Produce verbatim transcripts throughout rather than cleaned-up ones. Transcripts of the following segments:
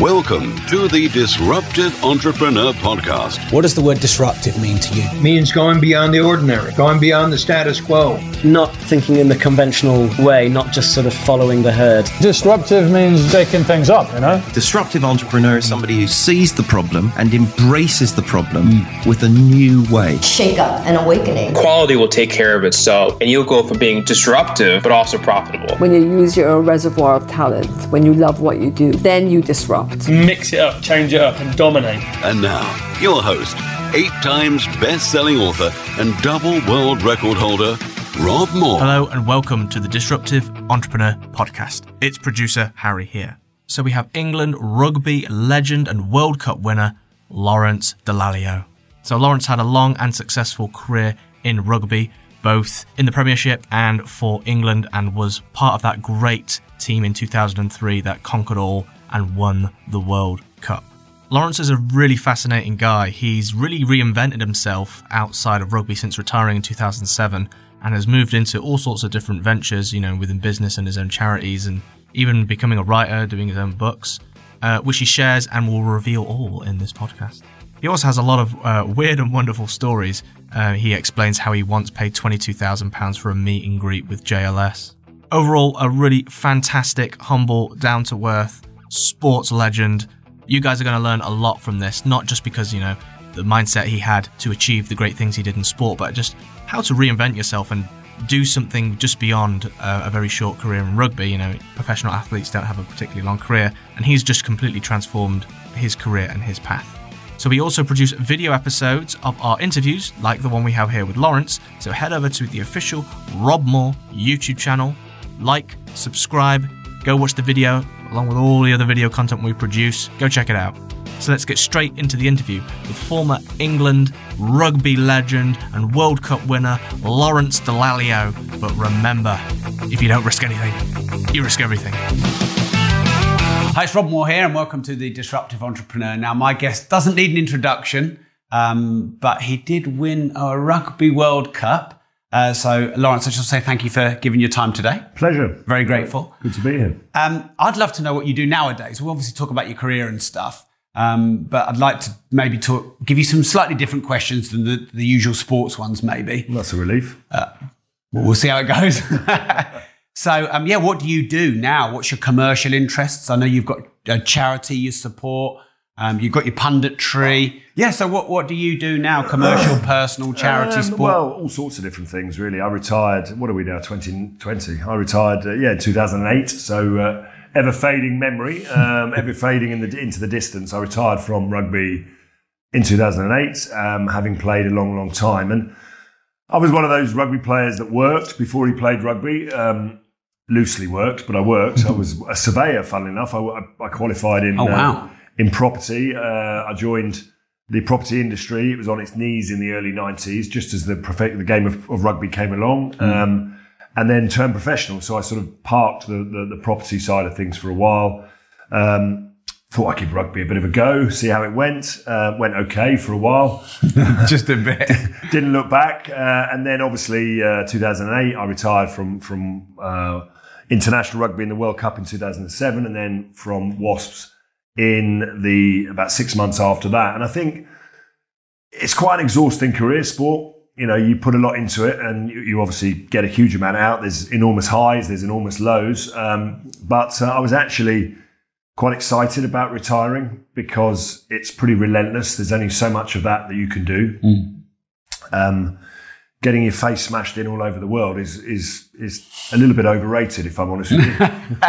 Welcome to the Disruptive Entrepreneur Podcast. What does the word disruptive mean to you? It means going beyond the ordinary, going beyond the status quo. Not thinking in the conventional way, not just sort of following the herd. Disruptive means shaking things up, you know? Disruptive entrepreneur is somebody who sees the problem and embraces the problem mm. with a new way. Shake up and awakening. Quality will take care of itself, and you'll go from being disruptive, but also profitable. When you use your reservoir of talent, when you love what you do, then you disrupt. Mix it up, change it up, and dominate. And now, your host, eight times best-selling author and double world record holder, Rob Moore. Hello and welcome to the Disruptive Entrepreneur Podcast. It's producer Harry here. So we have England rugby legend and World Cup winner, Lawrence Dallaglio. So Lawrence had a long and successful career in rugby, both in the Premiership and for England, and was part of that great team in two thousand three that conquered all and won the World Cup. Lawrence is a really fascinating guy. He's really reinvented himself outside of rugby since retiring in two thousand seven and has moved into all sorts of different ventures, you know, within business and his own charities, and even becoming a writer, doing his own books, uh, which he shares and will reveal all in this podcast. He also has a lot of uh, weird and wonderful stories. Uh, he explains how he once paid twenty-two thousand pounds for a meet and greet with J L S. Overall, a really fantastic, humble, down-to-earth sports legend. You guys are going to learn a lot from this, not just because, you know, the mindset he had to achieve the great things he did in sport, but just how to reinvent yourself and do something just beyond uh, a very short career in rugby. You know, professional athletes don't have a particularly long career, and he's just completely transformed his career and his path. So we also produce video episodes of our interviews, like the one we have here with Lawrence. So head over to the official Rob Moore YouTube channel, like, subscribe, go watch the video, along with all the other video content we produce. Go check it out. So let's get straight into the interview with former England rugby legend and World Cup winner Lawrence Dallaglio. But remember, if you don't risk anything, you risk everything. Hi, it's Rob Moore here, and welcome to the Disruptive Entrepreneur. Now, my guest doesn't need an introduction, um, but he did win a Rugby World Cup. Uh, so, Lawrence, I just say thank you for giving your time today. Pleasure. Very grateful. Good to be here. Um, I'd love to know what you do nowadays. We'll obviously talk about your career and stuff, um, but I'd like to maybe talk, give you some slightly different questions than the, the usual sports ones, maybe. Well, that's a relief. Uh, well, we'll see how it goes. So, um, yeah, what do you do now? What's your commercial interests? I know you've got a charity you support. Um, you've got your punditry. Yeah, so what, what do you do now? Commercial, personal, charity, um, sport? Well, all sorts of different things, really. I retired, what are we now, twenty twenty? I retired, uh, yeah, in two thousand eight. So, uh, ever fading memory, um, ever fading in the, into the distance. I retired from rugby in two thousand eight, um, having played a long, long time. And I was one of those rugby players that worked before he played rugby. Um, loosely worked, but I worked. I was a surveyor, funnily enough. I, I qualified in... Oh, wow. Uh, In property, uh, I joined the property industry. It was on its knees in the early nineties, just as the prof- the game of, of rugby came along, um, and then turned professional. So I sort of parked the, the, the property side of things for a while. Um, thought I'd give rugby a bit of a go, see how it went. Uh, went okay for a while. Just a bit. Didn't look back. Uh, and then obviously uh, two thousand eight, I retired from, from uh, international rugby in the World Cup in two thousand seven, and then from Wasps in the about six months after that. And I think it's quite an exhausting career sport. You know, you put a lot into it and you, you obviously get a huge amount out. There's enormous highs, there's enormous lows. Um, but uh, I was actually quite excited about retiring because it's pretty relentless. There's only so much of that that you can do. Mm. Um, getting your face smashed in all over the world is is is a little bit overrated, if I'm honest with you.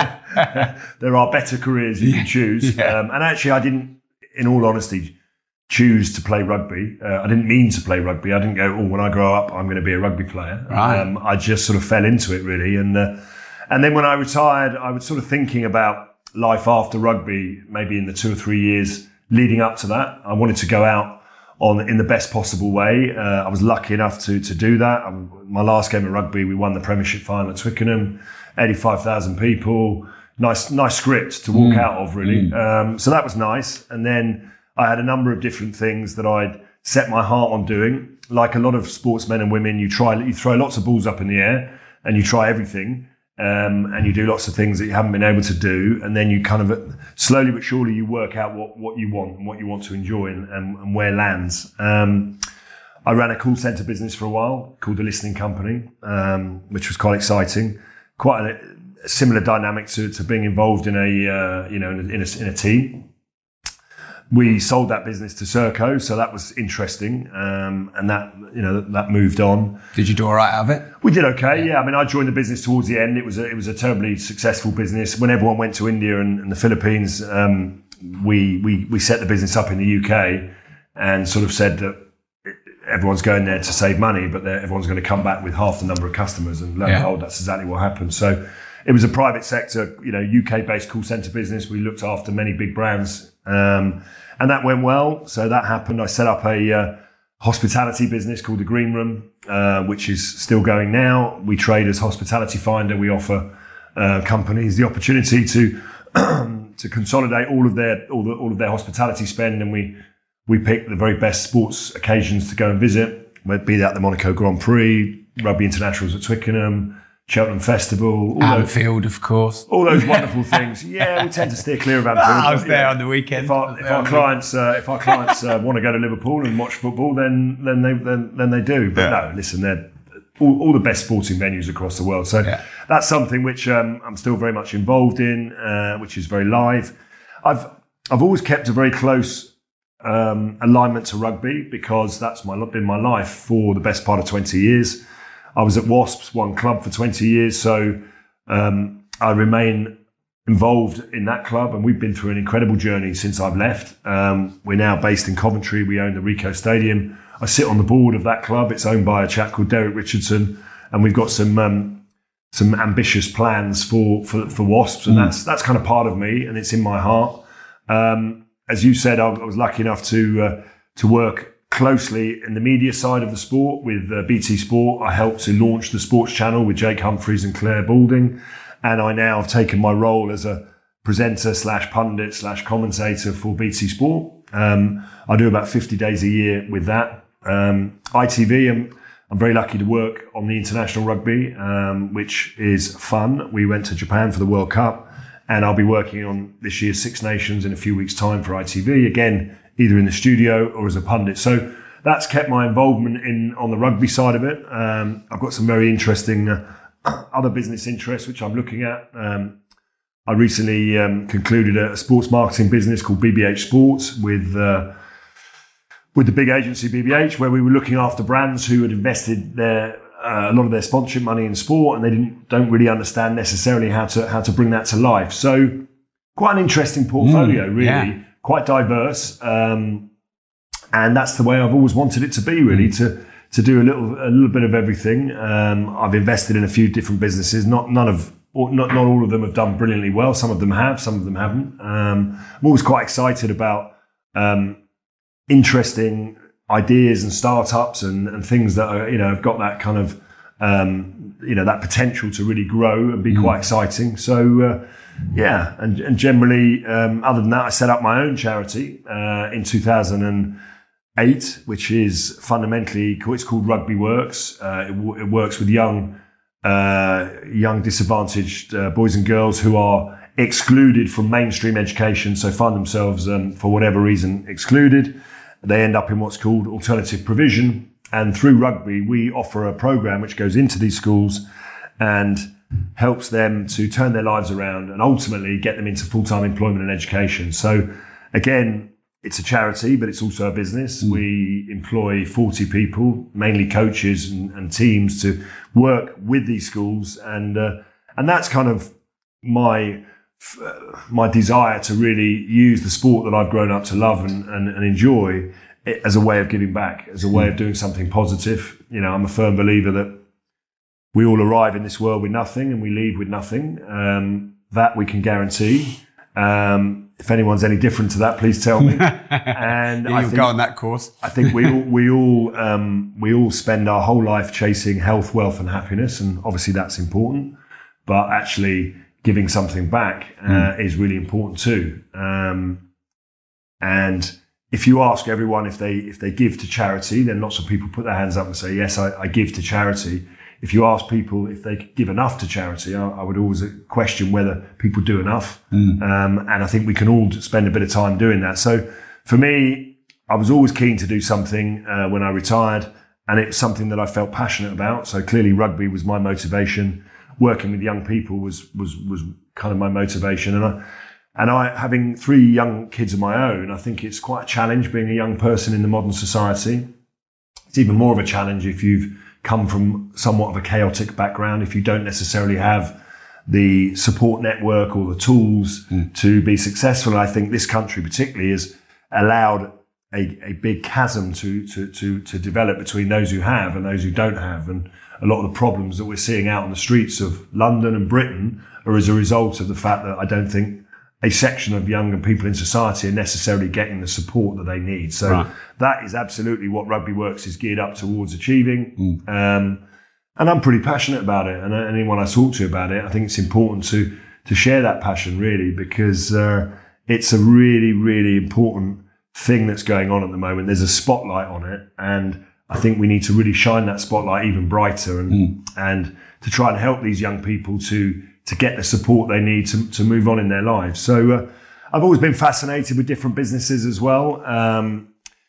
There are better careers you can choose. Yeah. Um, and actually, I didn't, in all honesty, choose to play rugby. Uh, I didn't mean to play rugby. I didn't go, oh, when I grow up, I'm going to be a rugby player. Right. Um, I just sort of fell into it, really. And uh, and then when I retired, I was sort of thinking about life after rugby, maybe in the two or three years leading up to that. I wanted to go out on in the best possible way. Uh, I was lucky enough to to do that. Um, my last game of rugby, we won the Premiership final at Twickenham, eighty-five thousand people. Nice, nice script to walk mm. out of, really. Mm. Um, so that was nice. And then I had a number of different things that I'd set my heart on doing. Like a lot of sportsmen and women, you try, you throw lots of balls up in the air and you try everything. Um, and you do lots of things that you haven't been able to do, and then you kind of slowly but surely you work out what, what you want and what you want to enjoy and, and, and where lands. Um, I ran a call centre business for a while called The Listening Company, um, which was quite exciting. Quite a, a similar dynamic to, to being involved in a uh, you know in a, in a, in a team. We sold that business to Serco, so that was interesting, um, and that you know that, that moved on. Did you do all right out of it? We did okay, yeah. yeah. I mean, I joined the business towards the end. It was a, it was a terribly successful business. When everyone went to India and, and the Philippines, um, we we we set the business up in the U K and sort of said that everyone's going there to save money, but everyone's going to come back with half the number of customers, and lo and behold, that's exactly what happened. So it was a private sector, you know, U K-based call centre business. We looked after many big brands, um, and that went well. So that happened. I set up a uh, hospitality business called The Green Room, uh, which is still going now. We trade as Hospitality Finder. We offer uh, companies the opportunity to to consolidate all of their all, the, all of their hospitality spend, and we we pick the very best sports occasions to go and visit, be that the Monaco Grand Prix, Rugby Internationals at Twickenham, Cheltenham Festival, all Anfield, those, of course, all those wonderful things. Yeah, we tend to steer clear of Anfield. I was but, there yeah, on the weekend. If our, if our clients, uh, if our clients uh, want to go to Liverpool and watch football, then then they then, then they do. But yeah. no, listen, they're all, all the best sporting venues across the world. So yeah. that's something which um, I'm still very much involved in, uh, which is very live. I've I've always kept a very close Um, alignment to rugby because that's my been my life for the best part of twenty years. I was at Wasps, one club for twenty years, so um, I remain involved in that club, and we've been through an incredible journey since I've left. Um, we're now based in Coventry. We own the Ricoh Stadium. I sit on the board of that club. It's owned by a chap called Derek Richardson, and we've got some um, some ambitious plans for for, for Wasps, and mm. that's that's kind of part of me, and it's in my heart. Um, As you said, I was lucky enough to uh, to work closely in the media side of the sport with uh, B T Sport. I helped to launch the sports channel with Jake Humphries and Claire Balding, and I now have taken my role as a presenter slash pundit slash commentator for B T Sport. Um, I do about fifty days a year with that. Um, I T V, I'm, I'm very lucky to work on the international rugby, um, which is fun. We went to Japan for the World Cup. And I'll be working on this year's Six Nations in a few weeks' time for I T V, again, either in the studio or as a pundit. So that's kept my involvement in on the rugby side of it. Um, I've got some very interesting uh, other business interests, which I'm looking at. Um, I recently um, concluded a sports marketing business called B B H Sports with uh, with the big agency B B H, where we were looking after brands who had invested their Uh, a lot of their sponsorship money in sport, and they didn't don't really understand necessarily how to how to bring that to life. So quite an interesting portfolio, mm, really, yeah. quite diverse, um, and that's the way I've always wanted it to be, really, mm. to to do a little a little bit of everything. Um, I've invested in a few different businesses. Not none of not not all of them have done brilliantly well. Some of them have, some of them haven't. Um, I'm always quite excited about um, interesting ideas and startups and, and things that are, you know, have got that kind of, um, you know, that potential to really grow and be mm. quite exciting. So, uh, yeah, and, and generally, um, other than that, I set up my own charity uh, in two thousand eight, which is fundamentally, it's called Rugby Works. Uh, it, it works with young, uh, young disadvantaged uh, boys and girls who are excluded from mainstream education, so find themselves, um, for whatever reason, excluded. They end up in what's called alternative provision. And through rugby, we offer a program which goes into these schools and helps them to turn their lives around and ultimately get them into full-time employment and education. So again, it's a charity, but it's also a business. Mm. We employ forty people, mainly coaches and, and teams, to work with these schools. And, uh, and that's kind of my, my desire to really use the sport that I've grown up to love and, and, and enjoy as a way of giving back, as a way of doing something positive. You know, I'm a firm believer that we all arrive in this world with nothing and we leave with nothing. Um, that we can guarantee. Um, if anyone's any different to that, please tell me. And yeah, I you'll think, go on that course. I think we all, we all, um, we all spend our whole life chasing health, wealth and happiness. And obviously that's important, but actually giving something back uh, mm. is really important too. Um, and if you ask everyone if they if they give to charity, then lots of people put their hands up and say, yes, I, I give to charity. if you ask people if they could give enough to charity, I, I would always question whether people do enough. Mm. Um, and I think we can all spend a bit of time doing that. So for me, I was always keen to do something uh, when I retired, and it was something that I felt passionate about. So clearly rugby was my motivation. Working with young people was was was kind of my motivation. And I, and I, having three young kids of my own, I think it's quite a challenge being a young person in the modern society. It's even more of a challenge if you've come from somewhat of a chaotic background, if you don't necessarily have the support network or the tools mm. to be successful. And I think this country particularly has allowed a, a big chasm to, to, to, to develop between those who have and those who don't have. And a lot of the problems that we're seeing out on the streets of London and Britain are as a result of the fact that I don't think a section of younger people in society are necessarily getting the support that they need. So right. that is absolutely what Rugby Works is geared up towards achieving. Mm. Um, and I'm pretty passionate about it. And anyone I talk to about it, I think it's important to, to share that passion really, because, uh, it's a really, really important thing that's going on at the moment. There's a spotlight on it, and I think we need to really shine that spotlight even brighter and, mm. and to try and help these young people to, to get the support they need to, to move on in their lives. So, uh, I've always been fascinated with different businesses as well. Um,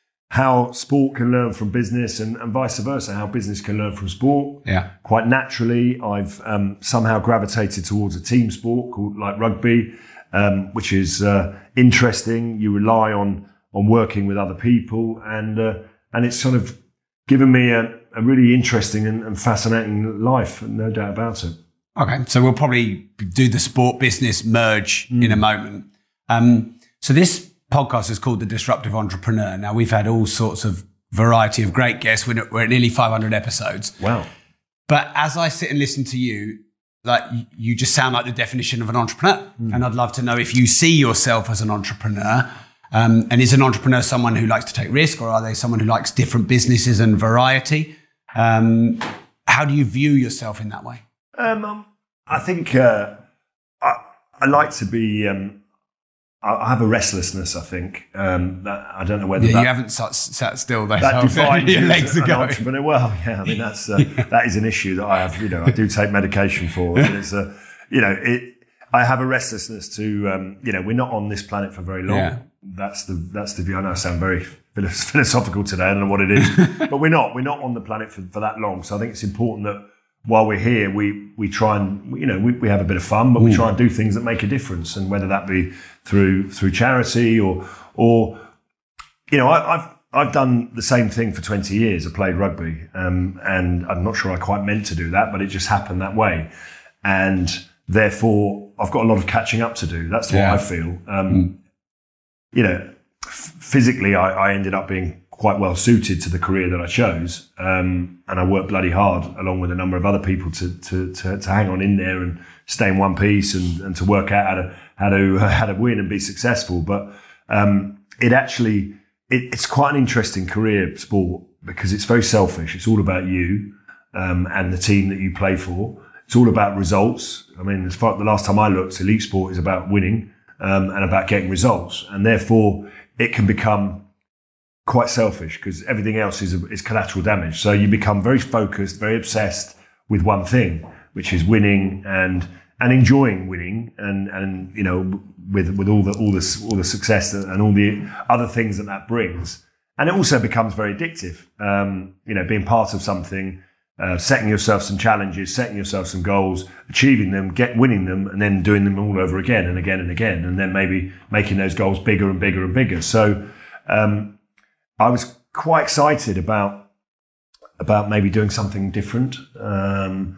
how sport can learn from business and, and vice versa, how business can learn from sport. Yeah. Quite naturally, I've, um, somehow gravitated towards a team sport called like rugby, um, which is, uh, interesting. You rely on, on working with other people, and, uh, and it's sort of given me a, a really interesting and, and fascinating life, no doubt about it. Okay, so we'll probably do the sport business merge mm. in a moment. Um, so this podcast is called The Disruptive Entrepreneur. Now, we've had all sorts of variety of great guests. We're, we're at nearly five hundred episodes. Wow. But as I sit and listen to you, like you just sound like the definition of an entrepreneur. Mm. And I'd love to know if you see yourself as an entrepreneur. Um, and is an entrepreneur someone who likes to take risk, or are they someone who likes different businesses and variety? Um, how do you view yourself in that way? Um, I think uh, I, I like to be. Um, I, I have a restlessness. I think um, that I don't know whether yeah, that, you haven't sat, sat still. There, that defines your you legs as are an going. entrepreneur. Well, yeah, I mean that's uh, yeah. that is an issue that I have. You know, I do take medication for. And it's a, you know, it. I have a restlessness to. Um, you know, we're not on this planet for very long. Yeah. That's the that's the view. I know I sound very philosophical today. I don't know what it is, but we're not. We're not on the planet for, for that long. So I think it's important that while we're here, we we try and you know we, we have a bit of fun, but we try and do things that make a difference, and whether that be through through charity or or you know I, I've I've done the same thing for twenty years. I played rugby, um, and I'm not sure I quite meant to do that, but it just happened that way, and therefore I've got a lot of catching up to do. That's what yeah. I feel. Um, mm. You know, f- physically, I, I ended up being quite well suited to the career that I chose. Um, and I worked bloody hard along with a number of other people to, to, to, to hang on in there and stay in one piece and, and to work out how to, how to, uh, how to win and be successful. But, um, it actually, it, it's quite an interesting career sport because it's very selfish. It's all about you, um, and the team that you play for. It's all about results. I mean, as far the last time I looked, elite sport is about winning. Um, and about getting results, and therefore it can become quite selfish because everything else is is collateral damage. So you become very focused, very obsessed with one thing, which is winning and and enjoying winning, and and you know with with all the all the all the success and all the other things that that brings. And it also becomes very addictive. Um, you know, being part of something. Uh, setting yourself some challenges, setting yourself some goals, achieving them, get winning them, and then doing them all over again and again and again, and then maybe making those goals bigger and bigger and bigger. So, um, I was quite excited about about maybe doing something different. Um,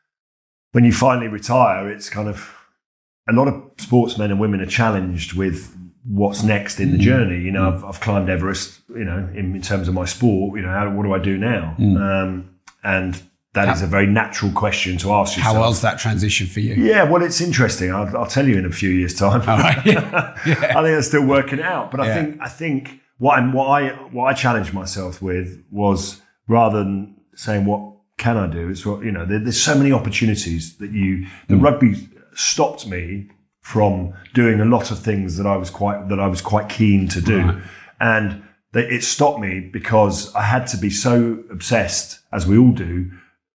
when you finally retire, it's kind of a lot of sportsmen and women are challenged with what's next in the journey. You know, I've, I've climbed Everest. You know, in, in terms of my sport, you know, how, what do I do now? Mm. Um, And that how, is a very natural question to ask yourself. How was that transition for you? Yeah, well, it's interesting. I'll, I'll tell you in a few years' time. All right. Yeah. Yeah. I think I'm still working it out. But I yeah. think I think what, I'm, what I what I challenged myself with was rather than saying what can I do, it's what you know. There, there's so many opportunities that you. The mm. rugby stopped me from doing a lot of things that I was quite that I was quite keen to do, right. and. It stopped me because I had to be so obsessed, as we all do,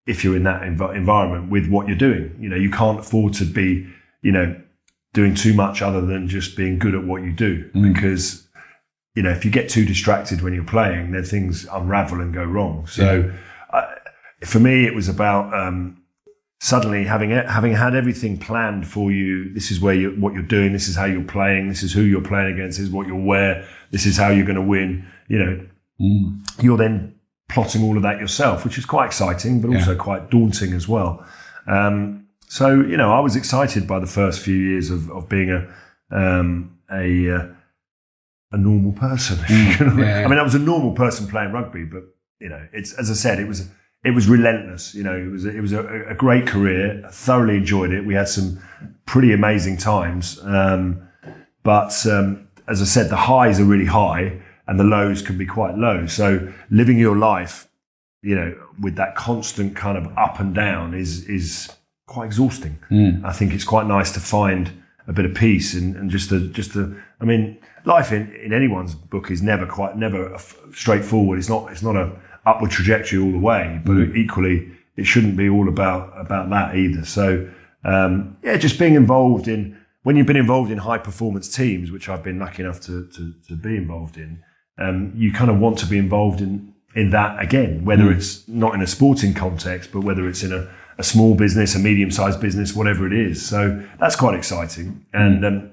if you're in that env- environment with what you're doing. You know, you can't afford to be, you know, doing too much other than just being good at what you do. Mm. Because, you know, if you get too distracted when you're playing, then things unravel and go wrong. So yeah. uh, for me, it was about um, suddenly having it, having had everything planned for you. This is where you what you're doing. This is how you're playing. This is who you're playing against. This is what you'll wear. This is how you're going to win. You know, mm. you're then plotting all of that yourself, which is quite exciting, but also yeah. quite daunting as well. Um, so, you know, I was excited by the first few years of, of being a um, a uh, a normal person. Mm. yeah, yeah. I mean, I was a normal person playing rugby, but you know, it's as I said, it was it was relentless. You know, it was it was a, a great career. I thoroughly enjoyed it. We had some pretty amazing times, um, but um, as I said, the highs are really high and the lows can be quite low. So living your life, you know, with that constant kind of up and down is is quite exhausting. Mm. I think it's quite nice to find a bit of peace and, and just the just the. I mean, life in, in anyone's book is never quite never straightforward. It's not it's not a upward trajectory all the way, but mm. equally it shouldn't be all about about that either. So um, yeah, just being involved in when you've been involved in high performance teams, which I've been lucky enough to to, to be involved in, um, you kind of want to be involved in in that again, whether mm. it's not in a sporting context, but whether it's in a a small business, a medium-sized business, whatever it is. So that's quite exciting. And um,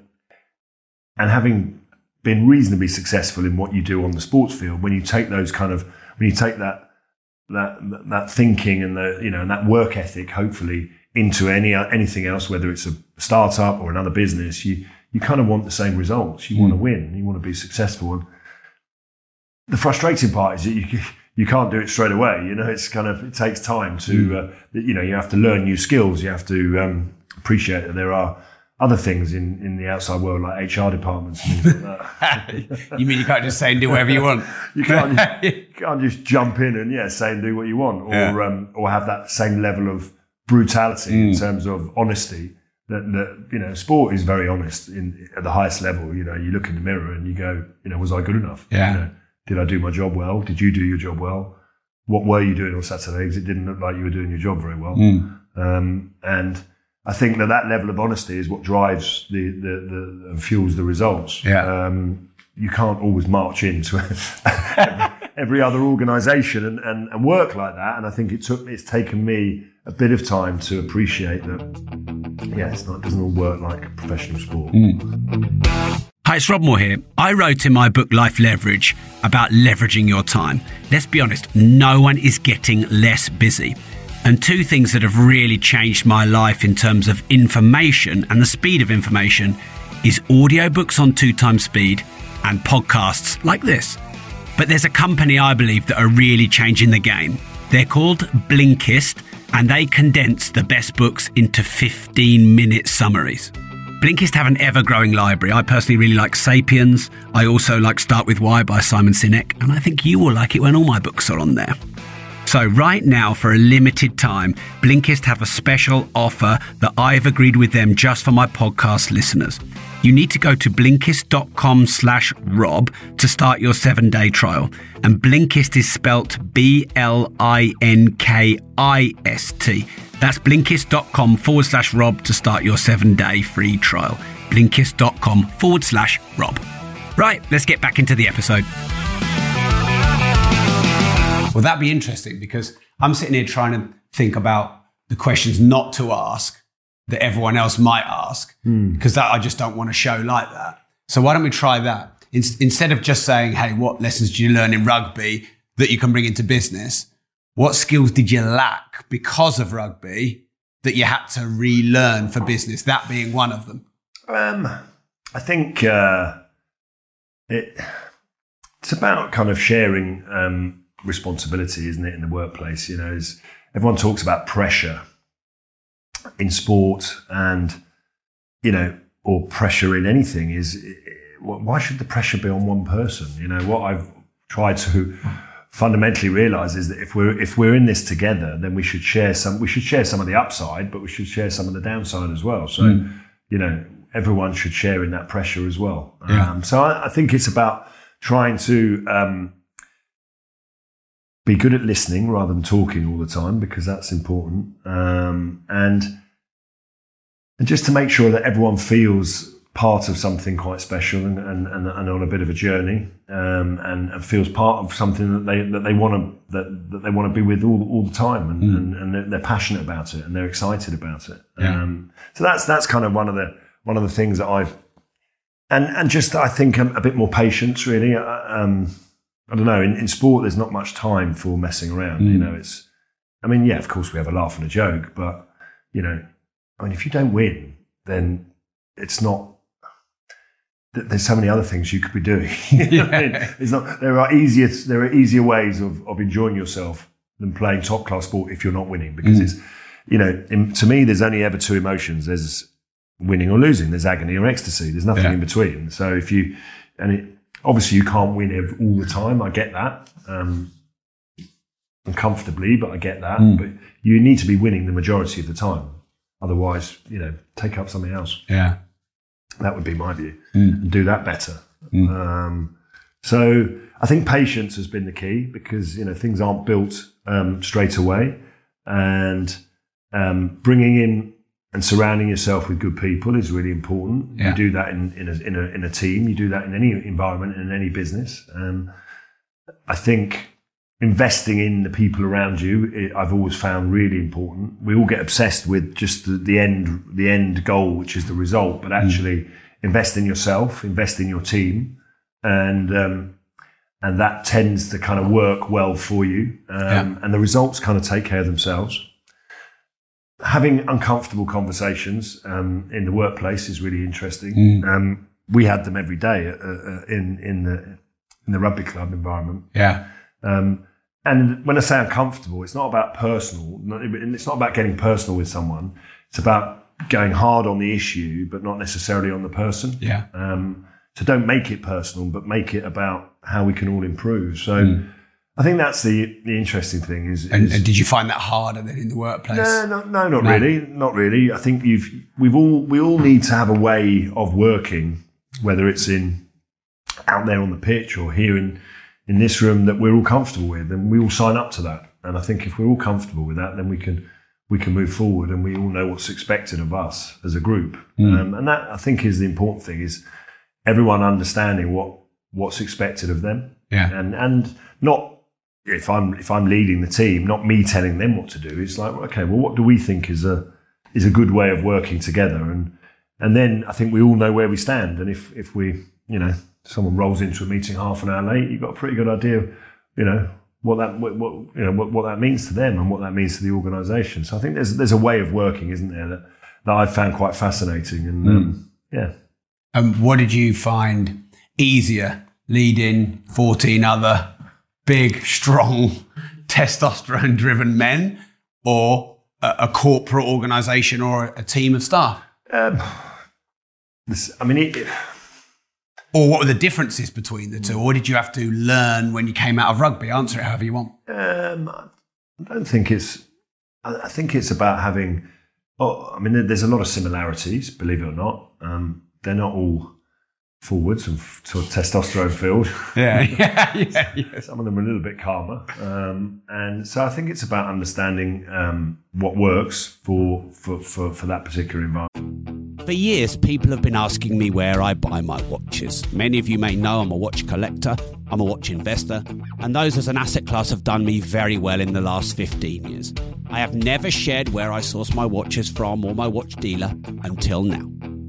and having been reasonably successful in what you do on the sports field, when you take those kind of, when you take that that that thinking and the you know and that work ethic, hopefully into any anything else, whether it's a startup or another business, you you kind of want the same results. You mm. want to win. You want to be successful. And the frustrating part is that you. You can't do it straight away. You know, it's kind of, it takes time to, uh, you know, you have to learn new skills. You have to um, appreciate that there are other things in, in the outside world, like H R departments and things like that. You mean you can't just say and do whatever you want? you, can't just, you can't just jump in and, yeah, say and do what you want, or yeah. um, or have that same level of brutality mm. in terms of honesty. That, that, you know, sport is very honest in, at the highest level. You know, you look in the mirror and you go, you know, was I good enough? Yeah. You know, did I do my job well? Did you do your job well? What were you doing on Saturday? Because it didn't look like you were doing your job very well. Mm. Um, and I think that that level of honesty is what drives the, the, the and fuels the results. Yeah. Um, you can't always march into every, every other organisation and, and, and work like that. And I think it took it's taken me a bit of time to appreciate that. Yeah, it's not, it doesn't all work like professional sport. Mm. Hi, it's Rob Moore here. I wrote in my book Life Leverage about leveraging your time. Let's be honest, no one is getting less busy. And two things that have really changed my life in terms of information and the speed of information is audiobooks on two times speed and podcasts like this. But there's a company I believe that are really changing the game. They're called Blinkist, and they condense the best books into fifteen minute summaries. Blinkist have an ever-growing library. I personally really like Sapiens. I also like Start With Why by Simon Sinek, and I think you will like it when all my books are on there. So right now, for a limited time, Blinkist have a special offer that I've agreed with them just for my podcast listeners. You need to go to Blinkist.com slash Rob to start your seven-day trial. And Blinkist is spelt B L I N K I S T. That's Blinkist.com forward slash Rob to start your seven-day free trial. Blinkist.com forward slash Rob. Right, let's get back into the episode. Well, that'd be interesting because I'm sitting here trying to think about the questions not to ask that everyone else might ask, because mm. that I just don't want a show like that. So why don't we try that? In, instead of just saying, hey, what lessons did you learn in rugby that you can bring into business? What skills did you lack because of rugby that you had to relearn for business? That being one of them. Um, I think uh, it, it's about kind of sharing um, responsibility, isn't it, in the workplace? You know, is, everyone talks about pressure in sport and, you know, or pressure in anything. Is why should the pressure be on one person? You know, what I've tried to fundamentally realise is that if we're if we're in this together, then we should share some. We should share some of the upside, but we should share some of the downside as well. So, mm. you know, everyone should share in that pressure as well. Yeah. Um, so I, I think it's about trying to um, be good at listening rather than talking all the time, because that's important. Um, and, and just to make sure that everyone feels part of something quite special and, and, and, and on a bit of a journey, um, and, and feels part of something that they that they want to that, that they want to be with all all the time, and, mm. and, and they're, they're passionate about it and they're excited about it. Yeah. Um, so that's that's kind of one of the one of the things that I've and and just I think a, a bit more patience really. Um, I don't know. In, in sport, there's not much time for messing around. Mm. You know, it's. I mean, yeah, of course we have a laugh and a joke, but you know, I mean, if you don't win, then it's not. There's so many other things you could be doing. You know what I mean? It's not. There are easier. There are easier ways of, of enjoying yourself than playing top class sport if you're not winning. Because mm. it's, you know, in, to me, there's only ever two emotions. There's winning or losing. There's agony or ecstasy. There's nothing yeah. in between. So if you, and it, obviously you can't win every, all the time. I get that, um, uncomfortably, but I get that. Mm. But you need to be winning the majority of the time. Otherwise, you know, take up something else. Yeah. That would be my view, mm. and do that better. Mm. Um, so I think patience has been the key, because you know things aren't built um, straight away, and um, bringing in and surrounding yourself with good people is really important. Yeah. You do that in in a, in a in a team. You do that in any environment, in any business. Um, I think investing in the people around you, it, I've always found really important. We all get obsessed with just the, the end, the end goal, which is the result, but actually mm. invest in yourself, invest in your team, and um, and that tends to kind of work well for you, um, yeah. and the results kind of take care of themselves. Having uncomfortable conversations um, in the workplace is really interesting. Mm. Um, we had them every day uh, uh, in in the in the rugby club environment. Yeah. Um, and when I say uncomfortable, it's not about personal. It's not about getting personal with someone. It's about going hard on the issue, but not necessarily on the person. Yeah. Um, so don't make it personal, but make it about how we can all improve. So mm. I think that's the the interesting thing. Is, and, is and did you find that harder than in the workplace? No, no, no, not no. really, not really. I think you've we've all we all need to have a way of working, whether it's in out there on the pitch or here in. in this room, that we're all comfortable with, and we all sign up to that. And I think if we're all comfortable with that, then we can we can move forward, and we all know what's expected of us as a group. Mm. Um, and that, I think, is the important thing, is everyone understanding what what's expected of them. Yeah. And and not if I'm if I'm leading the team, not me telling them what to do. It's like, okay, well, what do we think is a is a good way of working together? And and then I think we all know where we stand. And if if we, you know, someone rolls into a meeting half an hour late, you've got a pretty good idea, you know, what that what, what you know what, what that means to them and what that means to the organisation. So I think there's there's a way of working, isn't there, that, that I've found quite fascinating. And mm. um, yeah. And um, what did you find easier, leading fourteen other big, strong, testosterone-driven men, or a, a corporate organisation or a team of staff? Um, this, I mean, it. it Or what were the differences between the two? Or did you have to learn when you came out of rugby? Answer it however you want. Um, I don't think it's... I think it's about having... Oh, I mean, there's a lot of similarities, believe it or not. Um, they're not all forwards and sort of testosterone filled. Yeah, yeah, yeah, yeah. Some of them are a little bit calmer. Um, and so I think it's about understanding um, what works for, for, for, for that particular environment. For years, people have been asking me where I buy my watches. Many of you may know I'm a watch collector, I'm a watch investor, and those as an asset class have done me very well in the last fifteen years. I have never shared where I source my watches from or my watch dealer until now.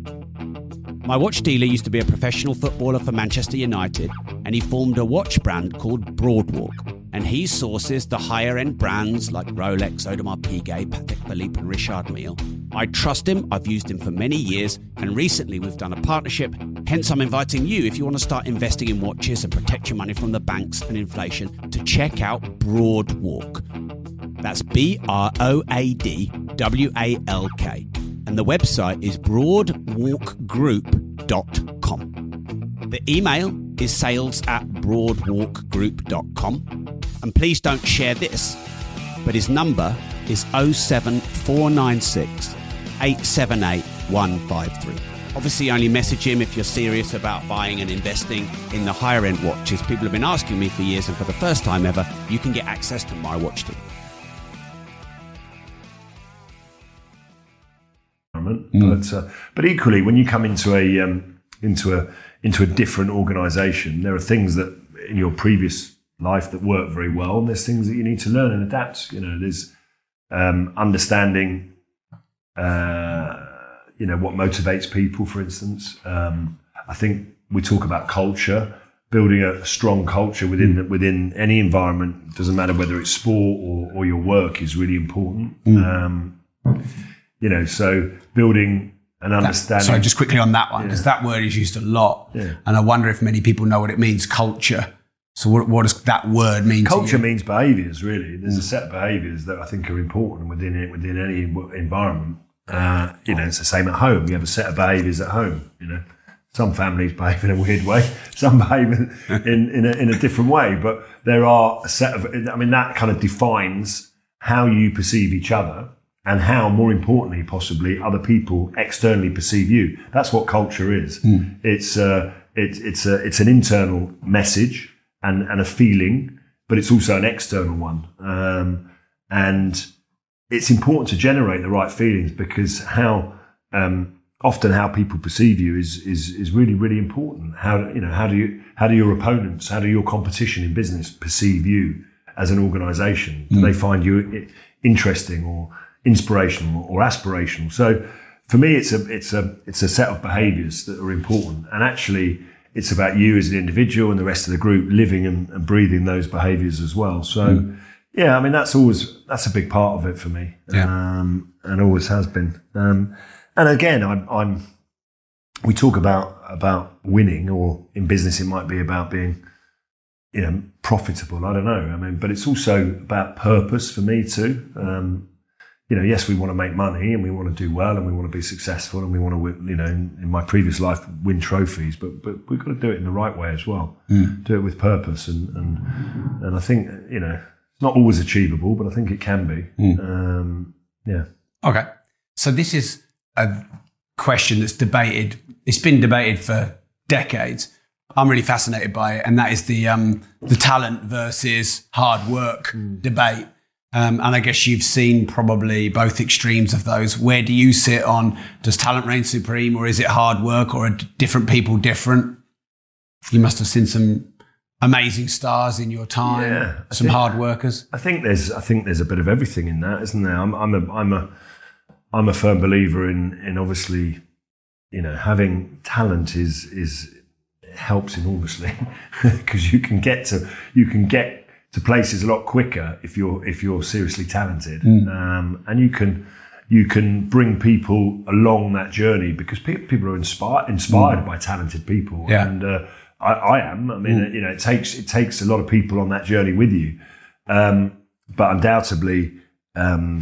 My watch dealer used to be a professional footballer for Manchester United, and he formed a watch brand called Broadwalk. And he sources the higher-end brands like Rolex, Audemars Piguet, Patek Philippe and Richard Mille. I trust him, I've used him for many years, and recently we've done a partnership. Hence, I'm inviting you, if you want to start investing in watches and protect your money from the banks and inflation, to check out Broadwalk. That's B R O A D W A L K. And the website is broadwalk group dot com. The email is sales at broadwalk group dot com. And please don't share this, but his number is oh seven four nine six, eight seven eight, one five three. Obviously, only message him if you're serious about buying and investing in the higher end watches. People have been asking me for years, and for the first time ever, you can get access to my watch team. But uh, but equally, when you come into a um, into a into a different organisation, there are things that in your previous life that work very well, and there's things that you need to learn and adapt. You know, there's um, understanding, uh, you know, what motivates people, for instance. Um, I think we talk about culture, building a strong culture within mm. within any environment. Doesn't matter whether it's sport or, or your work is really important. Mm. Um, you know, so building an understanding. That, sorry, just quickly on that one, because yeah. that word is used a lot, yeah. and I wonder if many people know what it means. Culture. So what, what does that word mean? Culture to you? means behaviours, really. There's mm. a set of behaviours that I think are important within it, within any environment. Uh, you know, it's the same at home. You have a set of behaviours at home. You know, some families behave in a weird way, some behave in in a, in a different way. But there are a set of. I mean, that kind of defines how you perceive each other and how, more importantly, possibly other people externally perceive you. That's what culture is. Mm. It's uh, it, it's a it's an internal message. And, and a feeling, but it's also an external one. Um, and it's important to generate the right feelings, because how um, often how people perceive you is is is really, really important. How you know how do you how do your opponents, how do your competition in business perceive you as an organisation? Do mm. they find you interesting or inspirational or aspirational? So for me, it's a it's a it's a set of behaviours that are important, and actually, it's about you as an individual and the rest of the group living and, and breathing those behaviours as well. So, mm. yeah, I mean, that's always, that's a big part of it for me. Yeah. Um, and always has been. Um, and again, I'm, I'm, we talk about, about winning, or in business, it might be about being, you know, profitable. I don't know. I mean, but it's also about purpose for me too. Um, you know, yes, we want to make money and we want to do well and we want to be successful and we want to, you know, in, in my previous life, win trophies, but but we've got to do it in the right way as well. Mm. Do it with purpose. And, and, and I think, you know, it's not always achievable, but I think it can be. Mm. Um, yeah. Okay. So this is a question that's debated. It's been debated for decades. I'm really fascinated by it. And that is the, um, the talent versus hard work mm. debate. Um, and I guess you've seen probably both extremes of those. Where do you sit on, does talent reign supreme, or is it hard work, or are different people different? You must have seen some amazing stars in your time, yeah, some think, hard workers. I think there's I think there's a bit of everything in that, isn't there? I'm, I'm a I'm a I'm a firm believer in in obviously, you know, having talent is is helps enormously, because you can get to you can get to places a lot quicker if you're if you're seriously talented, mm. um, and you can you can bring people along that journey, because pe- people are inspired inspired mm. by talented people, yeah. and uh, I, I am. I mean, mm. you know, it takes it takes a lot of people on that journey with you, um, but undoubtedly, um,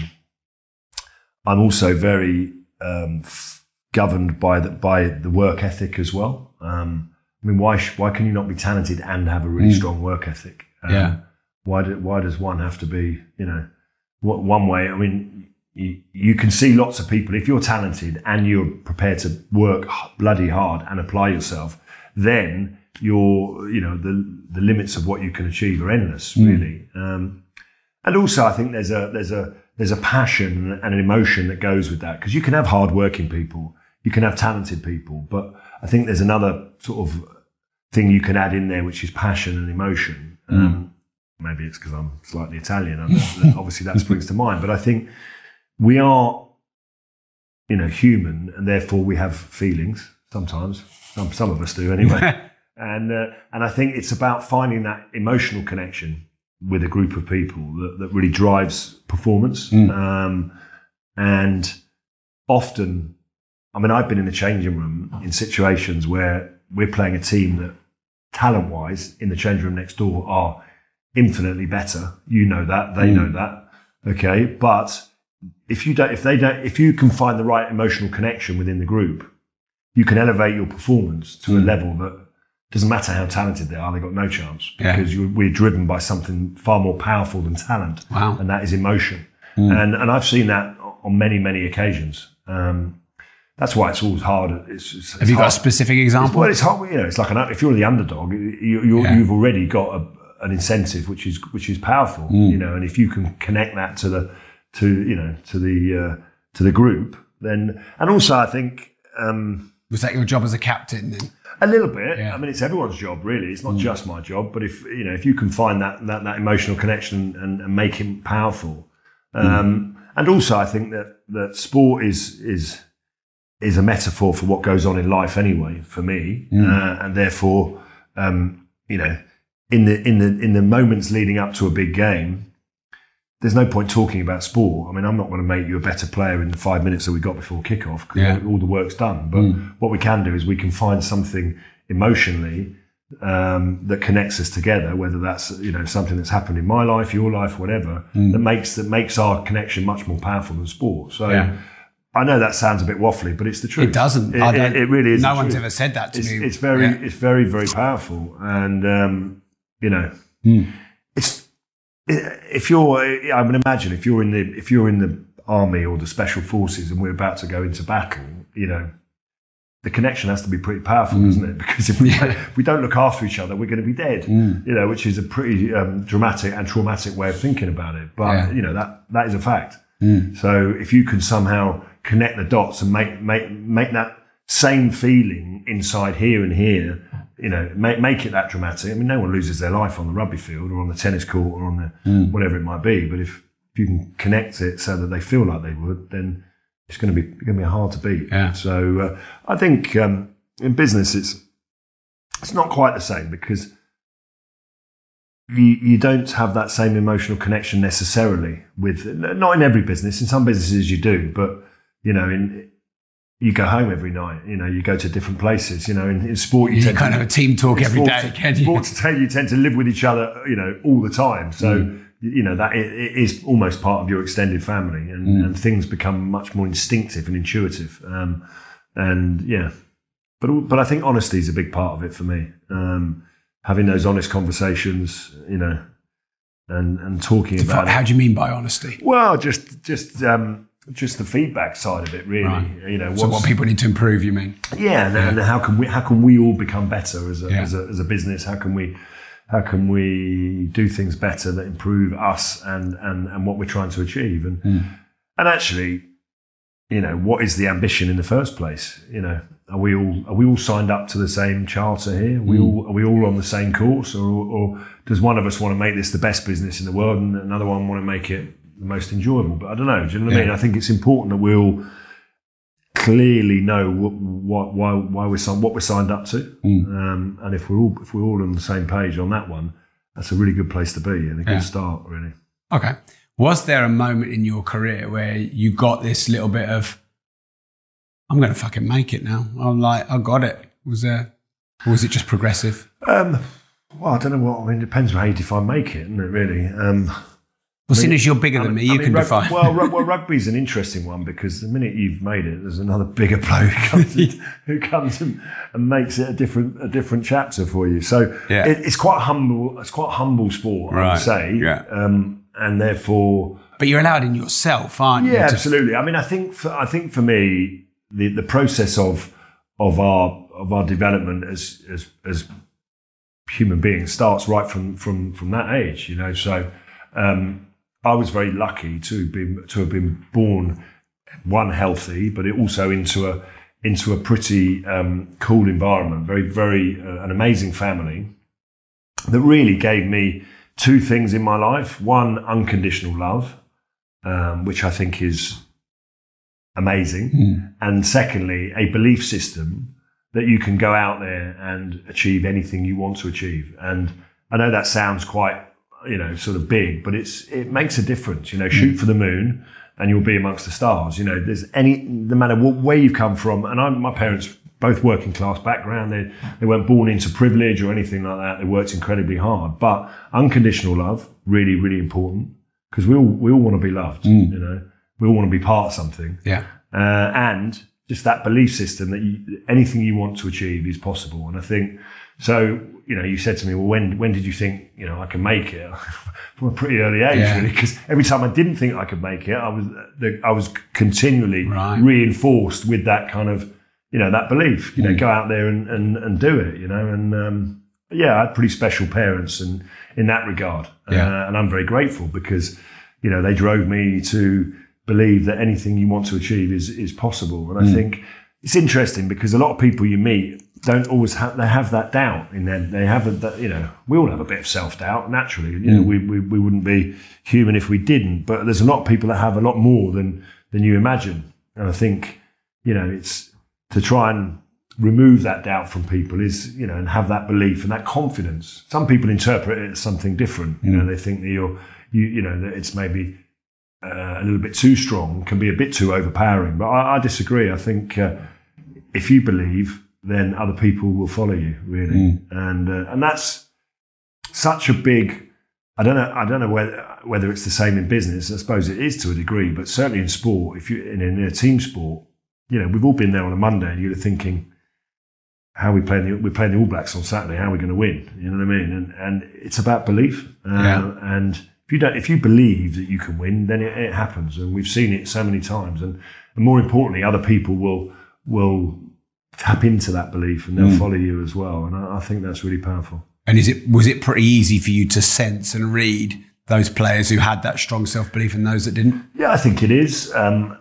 I'm also very um, f- governed by the by the work ethic as well. Um, I mean, why sh- why can you not be talented and have a really mm. strong work ethic? Um, yeah. Why do, why does one have to be, you know, what, one way? I mean, you, you can see lots of people, if you're talented and you're prepared to work bloody hard and apply yourself, then you're, you know, the the limits of what you can achieve are endless, mm. really. Um, and also, I think there's a there's a there's a passion and an emotion that goes with that, because you can have hardworking people, you can have talented people, but I think there's another sort of thing you can add in there, which is passion and emotion. Mm. Um, Maybe it's because I'm slightly Italian. And obviously, that springs to mind. But I think we are, you know, human, and therefore we have feelings sometimes. Some, some of us do, anyway. and uh, and I think it's about finding that emotional connection with a group of people that, that really drives performance. Mm. Um, and often, I mean, I've been in the changing room in situations where we're playing a team that, talent-wise, in the changing room next door are infinitely better. You know that, they mm. know that. Okay. But if you don't, if they don't, if you can find the right emotional connection within the group, you can elevate your performance to mm. a level that doesn't matter how talented they are, they've got no chance, yeah. because you, we're driven by something far more powerful than talent. Wow. And that is emotion. Mm. And, and I've seen that on many, many occasions. Um, that's why it's always hard. It's, it's, Have you hard. got a specific example? It's, well, it's hard. You know, it's like an, if you're the underdog, you, you're, Yeah. you've already got a, an incentive, which is which is powerful. Mm. You know, and if you can connect that to the to you know to the uh, to the group, then and also I think um, was that your job as a captain then? A little bit. Yeah. I mean, it's everyone's job, really. It's not Mm. just my job. But if you know, if you can find that that, that emotional connection and, and make it powerful, um, Mm. and also I think that that sport is is is a metaphor for what goes on in life anyway. For me, Mm. uh, and therefore, um, you know, in the in the in the moments leading up to a big game, there's no point talking about sport. I mean, I'm not going to make you a better player in the five minutes that we got before kickoff because Yeah. all the work's done. But Mm. what we can do is we can find something emotionally um, that connects us together, whether that's you know something that's happened in my life, your life, whatever, Mm. that makes that makes our connection much more powerful than sport. So. Yeah. I know that sounds a bit waffly, but it's the truth. It doesn't. It, I it, don't- it really is. no the one's truth. ever said that to it's, me. It's very, Yeah. it's very, very powerful, and um, you know, Mm. it's if you're. I mean, imagine if you're in the if you're in the army or the special forces, and we're about to go into battle. You know, the connection has to be pretty powerful, Mm. doesn't it? Because if we, Yeah. if we don't look after each other, we're going to be dead. Mm. You know, which is a pretty um, dramatic and traumatic way of thinking about it. But Yeah. you know that that is a fact. Mm. So if you can somehow connect the dots and make make make that same feeling inside here and here, you know, make make it that dramatic. I mean, no one loses their life on the rugby field or on the tennis court or on the Mm. whatever it might be. But if, if you can connect it so that they feel like they would, then it's going to be going to be hard to beat. Yeah. So uh, I think um, in business it's it's not quite the same because you, you don't have that same emotional connection necessarily with, not in every business. In some businesses you do, but you know, in you go home every night. You know, you go to different places. You know, in, in sport you You tend can't to, have a team talk in every sports- day, can you? Sports tend you tend to live with each other. You know, all the time. So Mm. you know that it, it is almost part of your extended family, and, Mm. and things become much more instinctive and intuitive. Um, and yeah, but but I think honesty is a big part of it for me. Um, having those honest conversations, you know, and and talking about How it. do you mean by honesty? Well, just just um, just the feedback side of it, really. Right. You know, So what's- what people need to improve, you mean? yeah, and, and how can we how can we all become better as a, Yeah. as a as a business? How can we how can we do things better that improve us and and and what we're trying to achieve? And Mm. and actually, you know, what is the ambition in the first place? You know, are we all are we all signed up to the same charter here? Are we Mm. all are we all on the same course, or or does one of us want to make this the best business in the world, and another one want to make it the most enjoyable? But I don't know. Do you know what I Yeah. mean? I think it's important that we all clearly know what, what why why we're si- what we're signed up to, Mm. um, and if we're all if we're all on the same page on that one, that's a really good place to be and a good Yeah. start, really. Okay. Was there a moment in your career where you got this little bit of, I'm going to fucking make it now? I'm like, I got it. Was there, or was it just progressive? Um, well, I don't know what I mean. It depends on how you define make it, isn't it? Really. Um, Well, I seeing mean- as you're bigger I than mean- me, I you mean, can rug- define. Well, rug- well, rugby's an interesting one because the minute you've made it, there's another bigger bloke who comes, and, who comes and, and makes it a different a different chapter for you. So Yeah. it, it's quite humble. It's quite a humble sport, I Right, would say. yeah. Um, and therefore, But you're allowed in yourself, aren't you? yeah, to- absolutely. I mean, I think for, I think for me, the, the process of of our of our development as as as human beings starts right from from from that age. You know, so. Um, I was very lucky to be to have been born, one, healthy, but it also into a into a pretty um, cool environment. Very, very uh, an amazing family that really gave me two things in my life. One, unconditional love, um, which I think is amazing, Mm. and secondly, a belief system that you can go out there and achieve anything you want to achieve. And I know that sounds quite, you know, sort of big, but it's it makes a difference. You know, shoot for the moon and you'll be amongst the stars. You know, there's any, no matter what, where you've come from. And I'm, my parents, both working class background, they they weren't born into privilege or anything like that. They worked incredibly hard. But unconditional love, really, really important, because we all we all want to be loved. Mm. You know, we all want to be part of something. Yeah. Uh, and just that belief system that you, anything you want to achieve is possible. And I think, so, you know, you said to me, well, when when did you think, you know, I can make it? From a pretty early age, yeah. really, because every time I didn't think I could make it, I was I was continually right. reinforced with that kind of, you know, that belief, you mm. know, go out there and, and, and do it, you know, and um, yeah, I had pretty special parents and in that regard. Yeah. Uh, and I'm very grateful because, you know, they drove me to believe that anything you want to achieve is is possible. And I mm. think it's interesting because a lot of people you meet don't always have, they have that doubt in them. They have that, you know, we all have a bit of self-doubt naturally. You know, mm. we, we, we wouldn't be human if we didn't, but there's a lot of people that have a lot more than, than you imagine. And I think, you know, it's to try and remove that doubt from people is, you know, and have that belief and that confidence. Some people interpret it as something different. Mm. You know, they think that you're, you, you know, that it's maybe uh, a little bit too strong, can be a bit too overpowering. But I, I disagree. I think uh, if you believe, then other people will follow you, really. Mm. And uh, and that's such a big, I don't know I don't know whether whether it's the same in business. I suppose it is to a degree, but certainly in sport, if you're in, in a team sport, you know, we've all been there on a Monday and you're thinking, how are we playing the, we're playing the All Blacks on Saturday, how are we going to win? You know what I mean? And and it's about belief. Uh, yeah. And if you don't, if you believe that you can win, then it, it happens. And we've seen it so many times. And, and more importantly, other people will will tap into that belief and they'll mm. follow you as well. And I, I think that's really powerful. And is it was it pretty easy for you to sense and read those players who had that strong self-belief and those that didn't? Yeah, I think it is. Um,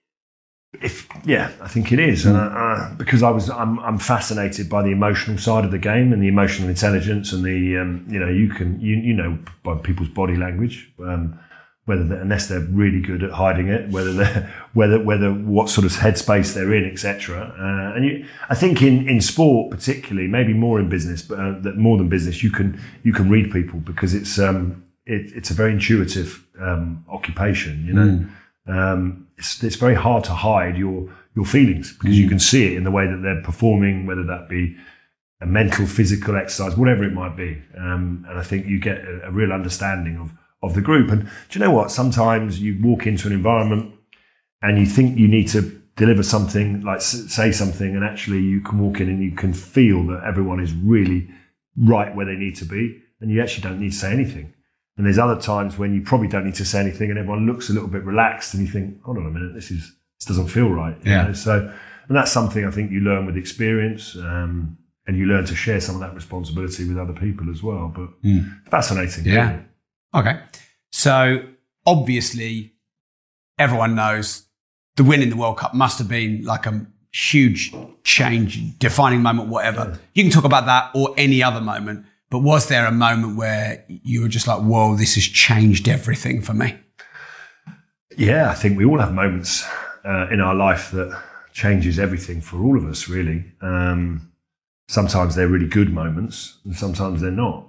if yeah, I think it is. Mm. And I, I, because I was, I'm, I'm fascinated by the emotional side of the game and the emotional intelligence and the, um, you know, you can, you you know, by people's body language, um, whether they're, unless they're really good at hiding it, whether they're, whether whether what sort of headspace they're in, et cetera. Uh, and you, I think in, in sport particularly, maybe more in business, but uh, that more than business, you can you can read people because it's um it, it's a very intuitive um, occupation. You know, mm. um, it's it's very hard to hide your your feelings because mm. you can see it in the way that they're performing, whether that be a mental, physical exercise, whatever it might be. Um, and I think you get a, a real understanding of. of the group. And do you know what? Sometimes you walk into an environment and you think you need to deliver something, like say something, and actually you can walk in and you can feel that everyone is really right where they need to be, and you actually don't need to say anything. And there's other times when you probably don't need to say anything and everyone looks a little bit relaxed and you think, hold on a minute, this is this doesn't feel right. You yeah. know? So, and that's something I think you learn with experience, um, and you learn to share some of that responsibility with other people as well. But mm. fascinating. Yeah. Really. Okay. So obviously everyone knows the win in the World Cup must have been like a huge change, defining moment, whatever. Yeah. You can talk about that or any other moment, but was there a moment where you were just like, whoa, this has changed everything for me? Yeah, I think we all have moments uh, in our life that changes everything for all of us, really. Um, sometimes they're really good moments and sometimes they're not.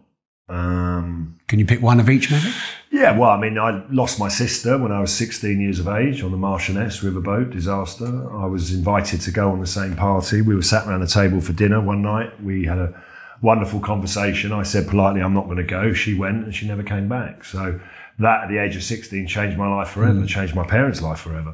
Um, Can you pick one of each, maybe? Yeah, well, I mean, I lost my sister when I was sixteen years of age on the Marchioness riverboat disaster. I was invited to go on the same party. We were sat around the table for dinner one night. We had a wonderful conversation. I said politely, I'm not going to go. She went and she never came back. So that, at the age of sixteen, changed my life forever, mm. changed my parents' life forever.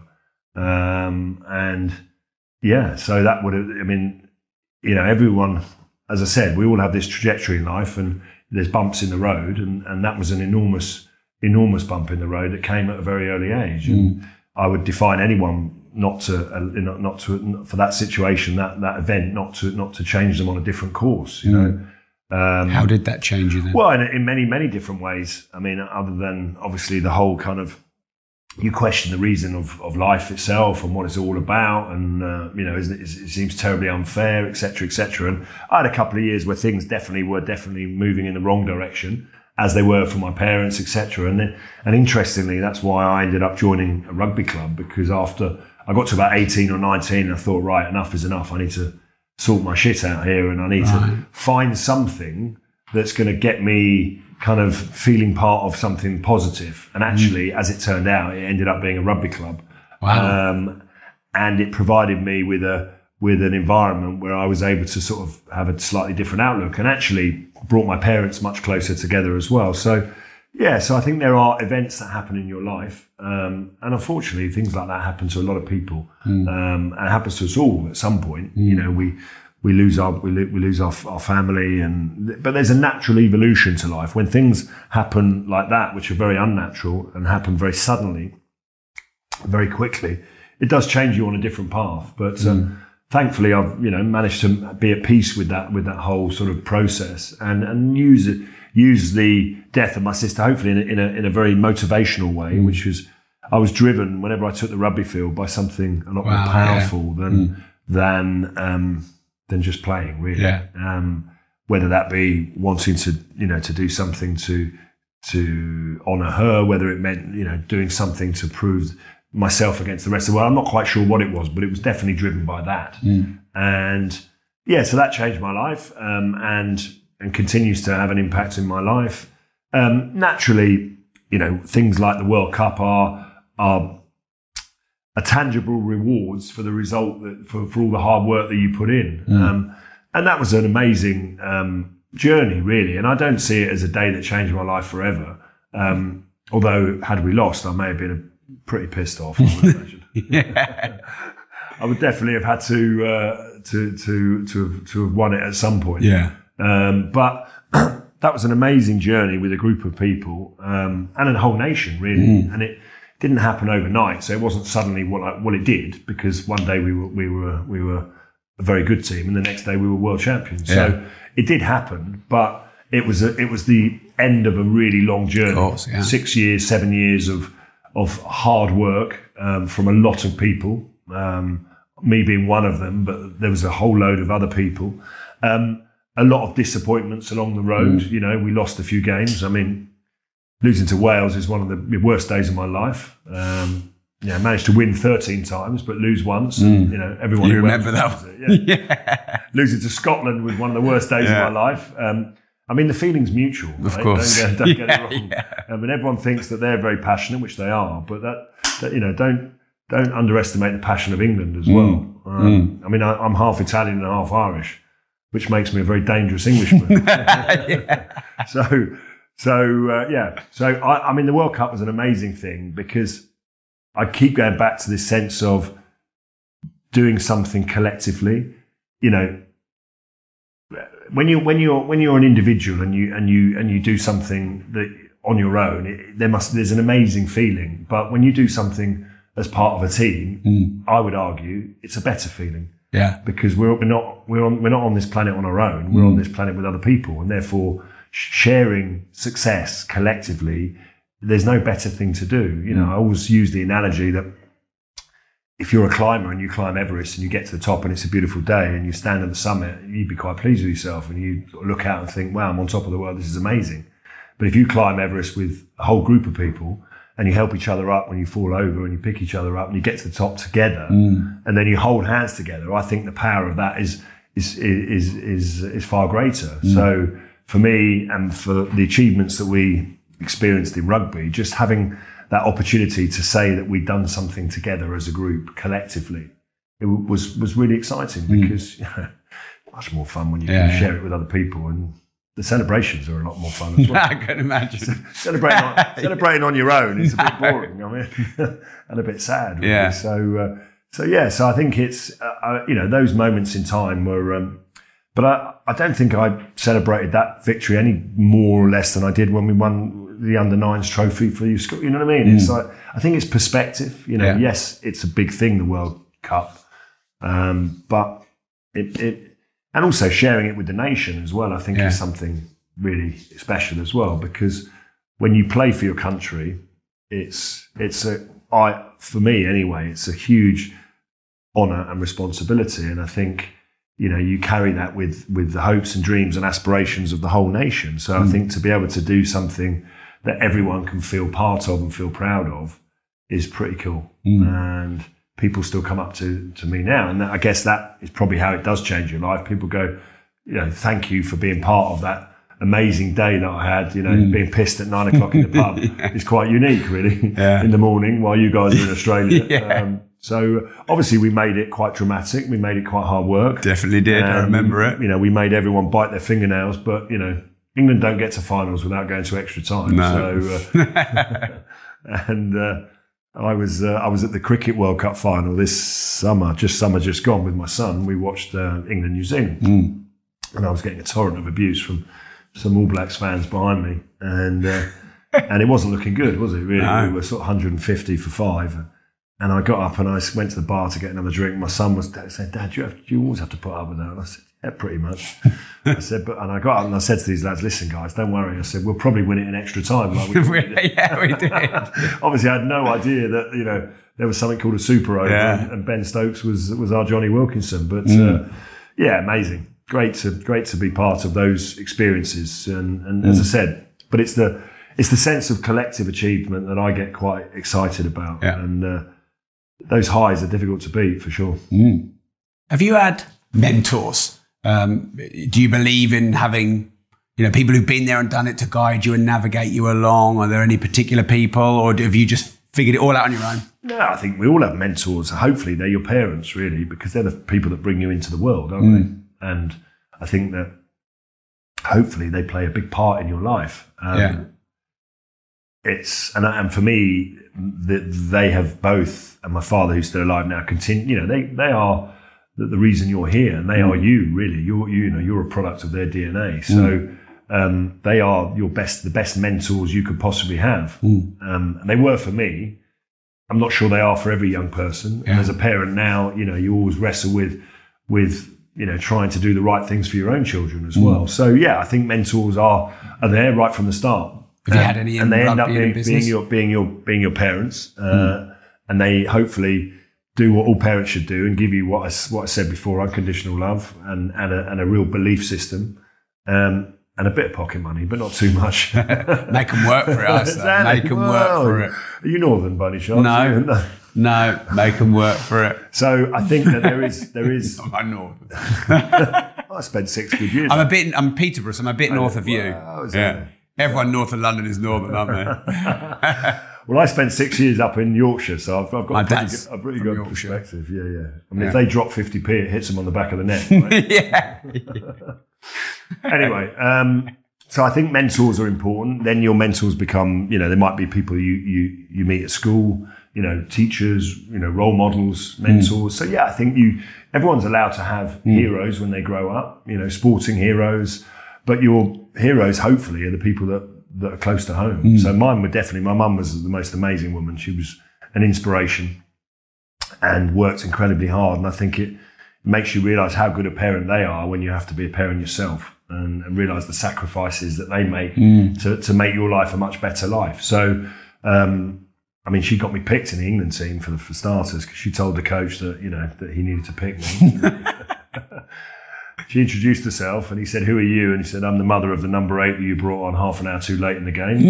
Um, and yeah, so that would have, I mean, you know, everyone, as I said, we all have this trajectory in life and there's bumps in the road, and, and that was an enormous, enormous bump in the road that came at a very early age. And mm. I would define anyone not to, uh, not, not to, not for that situation, that that event, not to, not to change them on a different course. You mm. know, um, how did that change you then? Well, in, in many, many different ways. I mean, other than obviously the whole kind of, you question the reason of, of life itself and what it's all about, and uh, you know, it, it seems terribly unfair, et cetera, et cetera. And I had a couple of years where things definitely were definitely moving in the wrong direction, as they were for my parents, et cetera. And then, and interestingly, that's why I ended up joining a rugby club, because after I got to about eighteen or nineteen, I thought, right, enough is enough. I need to sort my shit out here, and I need right. to find something that's going to get me kind of feeling part of something positive. And actually, mm. as it turned out, it ended up being a rugby club. Wow. Um, and it provided me with a with an environment where I was able to sort of have a slightly different outlook, and actually brought my parents much closer together as well. So, yeah, so I think there are events that happen in your life, um, and unfortunately, things like that happen to a lot of people, Mm. um, and it happens to us all at some point. Mm. You know, we we lose our we, lo- we lose our, our family, and but there's a natural evolution to life when things happen like that, which are very unnatural and happen very suddenly, very quickly. It does change you on a different path, but. Mm. Um, Thankfully, I've you know managed to be at peace with that with that whole sort of process, and and use it, use the death of my sister hopefully in a, in a in a very motivational way, mm. which was I was driven whenever I took the rugby field by something a lot wow, more powerful yeah. than mm. than um, than just playing really. Yeah. Um, whether that be wanting to you know to do something to to honour her, whether it meant you know doing something to prove myself against the rest of the world. I'm not quite sure what it was, but it was definitely driven by that. Mm. And yeah, so that changed my life, um, and and continues to have an impact in my life. Um, naturally, you know, things like the World Cup are are a tangible rewards for the result that for, for all the hard work that you put in. Mm. Um, and that was an amazing um, journey, really. And I don't see it as a day that changed my life forever. Um, although had we lost, I may have been a pretty pissed off, I would imagine. yeah. I would definitely have had to uh, to to to have, to have won it at some point. Yeah. Um, but that was an amazing journey with a group of people um, and a whole nation, really. Mm. And it didn't happen overnight, so it wasn't suddenly what I, well it did, because one day we were we were we were a very good team, and the next day we were world champions. Yeah. So it did happen, but it was a, it was the end of a really long journey. Of course, yeah. Six years, seven years of of hard work um, from a lot of people, um, me being one of them, but there was a whole load of other people. Um, a lot of disappointments along the road. Mm. You know, we lost a few games. I mean, losing to Wales is one of the worst days of my life. Um, yeah, I managed to win thirteen times, but lose once. Mm. And, you know, everyone You in remember Wales that knows it, yeah. yeah. Losing to Scotland was one of the worst days Yeah. of my life. Um, I mean, the feeling's mutual. Of right? course. Don't, get- don't get Yeah, it wrong. yeah. I mean, everyone thinks that they're very passionate, which they are, but that, that you know, don't don't underestimate the passion of England as well. Mm. Um, I mean, I, I'm half Italian and half Irish, which makes me a very dangerous Englishman. So, so uh, yeah. So, I, I mean, the World Cup was an amazing thing because I keep going back to this sense of doing something collectively. You know, when you when you're when you're an individual and you and you and you do something that on your own, it, there must there's an amazing feeling. But when you do something as part of a team, Mm. I would argue it's a better feeling. Yeah. Because we're, we're not we're on we're not on this planet on our own. We're Mm. on this planet with other people, and therefore sharing success collectively. There's no better thing to do. You know, Mm. I always use the analogy that if you're a climber and you climb Everest and you get to the top and it's a beautiful day and you stand at the summit, you'd be quite pleased with yourself and you look out and think, "Wow, I'm on top of the world. This is amazing." But if you climb Everest with a whole group of people and you help each other up when you fall over and you pick each other up and you get to the top together Mm. and then you hold hands together, I think the power of that is is is is is far greater. Mm. So for me and for the achievements that we experienced in rugby, just having that opportunity to say that we'd done something together as a group collectively, it was was really exciting Mm. because you know, much more fun when you Yeah, can yeah. share it with other people, and the celebrations are a lot more fun as well. I can imagine. Celebrating on, celebrating on your own is a bit boring, I mean, and a bit sad. Really. Yeah. So, uh, so yeah. So I think it's uh, uh, you know those moments in time were, um, but I, I don't think I celebrated that victory any more or less than I did when we won the under nines trophy for you. You know what I mean? Mm. It's like I think it's perspective. You know, Yeah. yes, it's a big thing, the World Cup, um, but it. it And also sharing it with the nation as well, I think Yeah. is something really special as well. Because when you play for your country, it's it's a I for me anyway, it's a huge honour and responsibility. And I think you know you carry that with with the hopes and dreams and aspirations of the whole nation. So Mm. I think to be able to do something that everyone can feel part of and feel proud of is pretty cool. Mm. And people still come up to, to me now. And that, I guess that is probably how it does change your life. People go, you know, thank you for being part of that amazing day that I had. You know, Mm. being pissed at nine o'clock in the pub is quite unique, really, Yeah. in the morning while you guys are in Australia. Yeah. Um, so obviously we made it quite dramatic. We made it quite hard work. Definitely did. I Um, remember it. You know, we made everyone bite their fingernails, but, you know, England don't get to finals without going to extra time. No. So, uh, and uh, I was uh, I was at the Cricket World Cup final this summer, just summer just gone with my son. We watched uh, England New Zealand, mm. and I was getting a torrent of abuse from some All Blacks fans behind me, and uh, and it wasn't looking good, was it? Really, No. we were sort of one hundred fifty for five. And I got up and I went to the bar to get another drink. My son was saying, "Dad, you, have, you always have to put up with that." And I said, "Yeah, pretty much." I said, "But," and I got up and I said to these lads, "Listen, guys, don't worry." I said, "We'll probably win it in extra time." Like we did. Yeah, we did. Obviously, I had no idea that, you know, there was something called a super over, Yeah. and, and Ben Stokes was was our Johnny Wilkinson. But Mm. uh, yeah, amazing, great to great to be part of those experiences. And, and as I said, but it's the it's the sense of collective achievement that I get quite excited about. Yeah. And uh, those highs are difficult to beat, for sure. Mm. Have you had mentors? Um, do you believe in having, you know, people who've been there and done it to guide you and navigate you along? Are there any particular people, or have you just figured it all out on your own? No, I think we all have mentors. Hopefully they're your parents, really, because they're the people that bring you into the world, aren't Mm. they? And I think that hopefully they play a big part in your life. Um, Yeah. It's and and for me, the, they have both, and my father, who's still alive now, continue. You know, they they are the, the reason you're here, and they Mm. are you really. You're you know you're a product of their D N A. So Mm. um, they are your best, the best mentors you could possibly have, Mm. um, and they were for me. I'm not sure they are for every young person. Yeah. And as a parent now, you know, you always wrestle with with you know trying to do the right things for your own children as Mm. well. So yeah, I think mentors are are there right from the start. Have you had any in and they end up rugby and being, business? being your being your being your parents, uh, Mm. and they hopefully do what all parents should do and give you what I, s- what I said before: unconditional love and and a, and a real belief system, um, and a bit of pocket money, but not too much. Make them work for it, I say. Exactly. Make them Well, work for it. Are you Northern by any chance? No. no. No, make them work for it. So I think that there is there is. I'm Northern. I spent six good years. I'm a bit. I'm Peterborough, so I'm a bit north of you. Wow, is Yeah. that- Everyone north of London is northern, aren't they? Well, I spent six years up in Yorkshire, so I've, I've got My a pretty dad's good, a pretty from good Yorkshire. perspective. Yeah, yeah. I mean, Yeah. if they drop fifty p, it hits them on the back of the neck. Right? Yeah. Anyway, um, so I think mentors are important. Then your mentors become, you know, they might be people you you you meet at school, you know, teachers, you know, role models, mentors. So yeah, I think you everyone's allowed to have heroes when they grow up, you know, sporting heroes. But your heroes, hopefully, are the people that, that are close to home. Mm. So mine were definitely, my mum was the most amazing woman. She was an inspiration and worked incredibly hard. And I think it makes you realise how good a parent they are when you have to be a parent yourself, and, and realise the sacrifices that they make Mm. to, to make your life a much better life. So, um, I mean, she got me picked in the England team for the for starters, because she told the coach that, you know, that he needed to pick me. She introduced herself and he said, "Who are you?" And he said, "I'm the mother of the number eight that you brought on half an hour too late in the game."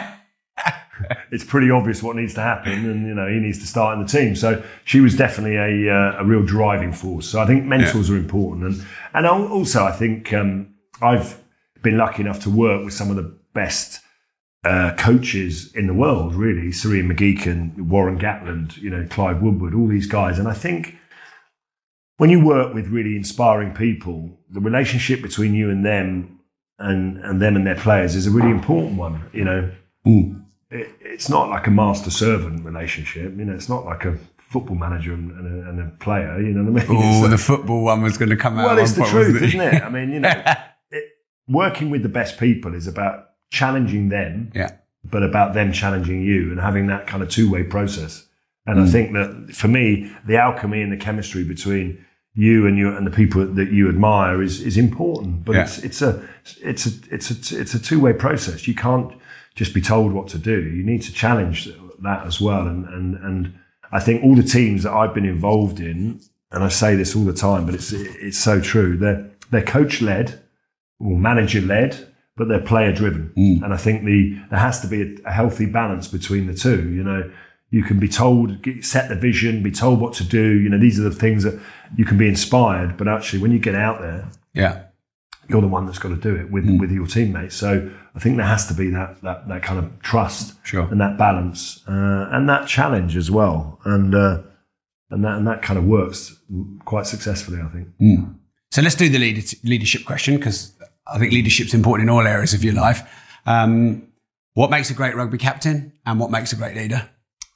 It's pretty obvious what needs to happen, and you know he needs to start in the team. So she was definitely a uh, a real driving force. So I think mentors yeah. are important, and and also I think um, I've been lucky enough to work with some of the best uh, coaches in the world. Really, Serene McGeechan, Warren Gatland, you know, Clive Woodward, all these guys, and I think when you work with really inspiring people, the relationship between you and them and, and them and their players is a really important one. You know, mm. it, it's not like a master-servant relationship. You know, it's not like a football manager and, and, a, and a player. You know what I mean? Oh, so, the football one was going to come out. Well, it's the point, truth, wasn't it? isn't it? I mean, you know, it, working with the best people is about challenging them, yeah. but about them challenging you and having that kind of two-way process. And mm. I think that for me, the alchemy and the chemistry between you and you and the people that you admire is is important. But yeah. it's it's a it's a it's a it's a two-way process. You can't just be told what to do. You need to challenge that as well. And and and I think all the teams that I've been involved in, and I say this all the time, but it's it's so true. They're they're coach-led or manager-led, but they're player-driven. Mm. And I think the there has to be a, a healthy balance between the two. You know, you can be told, get, set the vision, be told what to do. You know, these are the things that you can be inspired, but actually when you get out there, yeah, you're the one that's got to do it with, mm. with your teammates. So I think there has to be that that, that kind of trust sure. and that balance uh, and that challenge as well. And uh, and that and that kind of works quite successfully, I think. Mm. So let's do the leader, leadership question, because I think leadership's important in all areas of your life. Um, what makes a great rugby captain and what makes a great leader?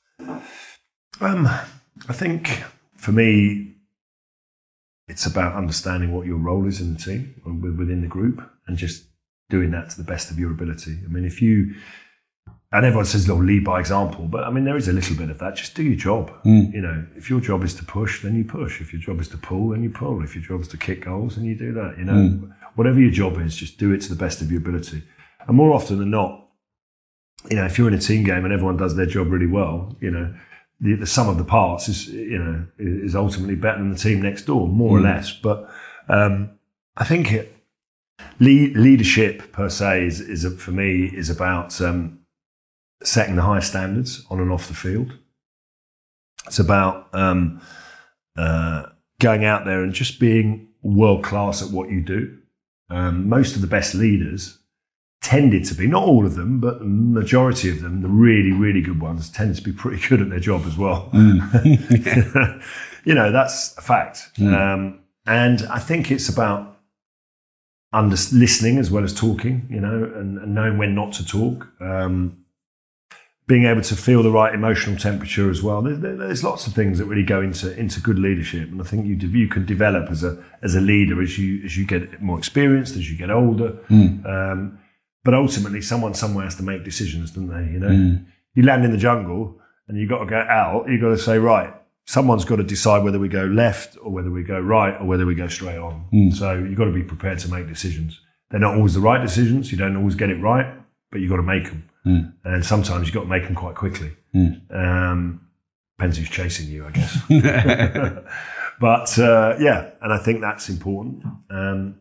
Um, I think for me, it's about understanding what your role is in the team and within the group and just doing that to the best of your ability. I mean, if you, and everyone says, "Oh, lead by example," but I mean, there is a little bit of that. Just do your job. Mm. You know, if your job is to push, then you push. If your job is to pull, then you pull. If your job is to kick goals, then you do that. You know, mm. whatever your job is, just do it to the best of your ability. And more often than not, you know, if you're in a team game and everyone does their job really well, you know, the, the sum of the parts is, you know, is ultimately better than the team next door, more mm. or less. But um, I think it, lead, leadership per se is, is a, for me is about um, setting the highest standards on and off the field. It's about um, uh, going out there and just being world class at what you do. Um, most of the best leaders tended to be, not all of them, but the majority of them, the really, really good ones, tend to be pretty good at their job as well. Mm. You know, that's a fact. Mm. Um, and I think it's about under, listening as well as talking, you know, and, and knowing when not to talk. Um, being able to feel the right emotional temperature as well. There's, there's lots of things that really go into into good leadership, and I think you you can develop as a as a leader as you as you get more experienced, as you get older. Mm. Um, but ultimately, someone somewhere has to make decisions, don't they? You know, mm. you land in the jungle and you got to go out. You got to say, right, someone's got to decide whether we go left or whether we go right or whether we go straight on. Mm. So you've got to be prepared to make decisions. They're not always the right decisions. You don't always get it right, but you've got to make them. Mm. And sometimes you've got to make them quite quickly. Mm. Um, depends who's chasing you, I guess. But uh, yeah, and I think that's important. Um,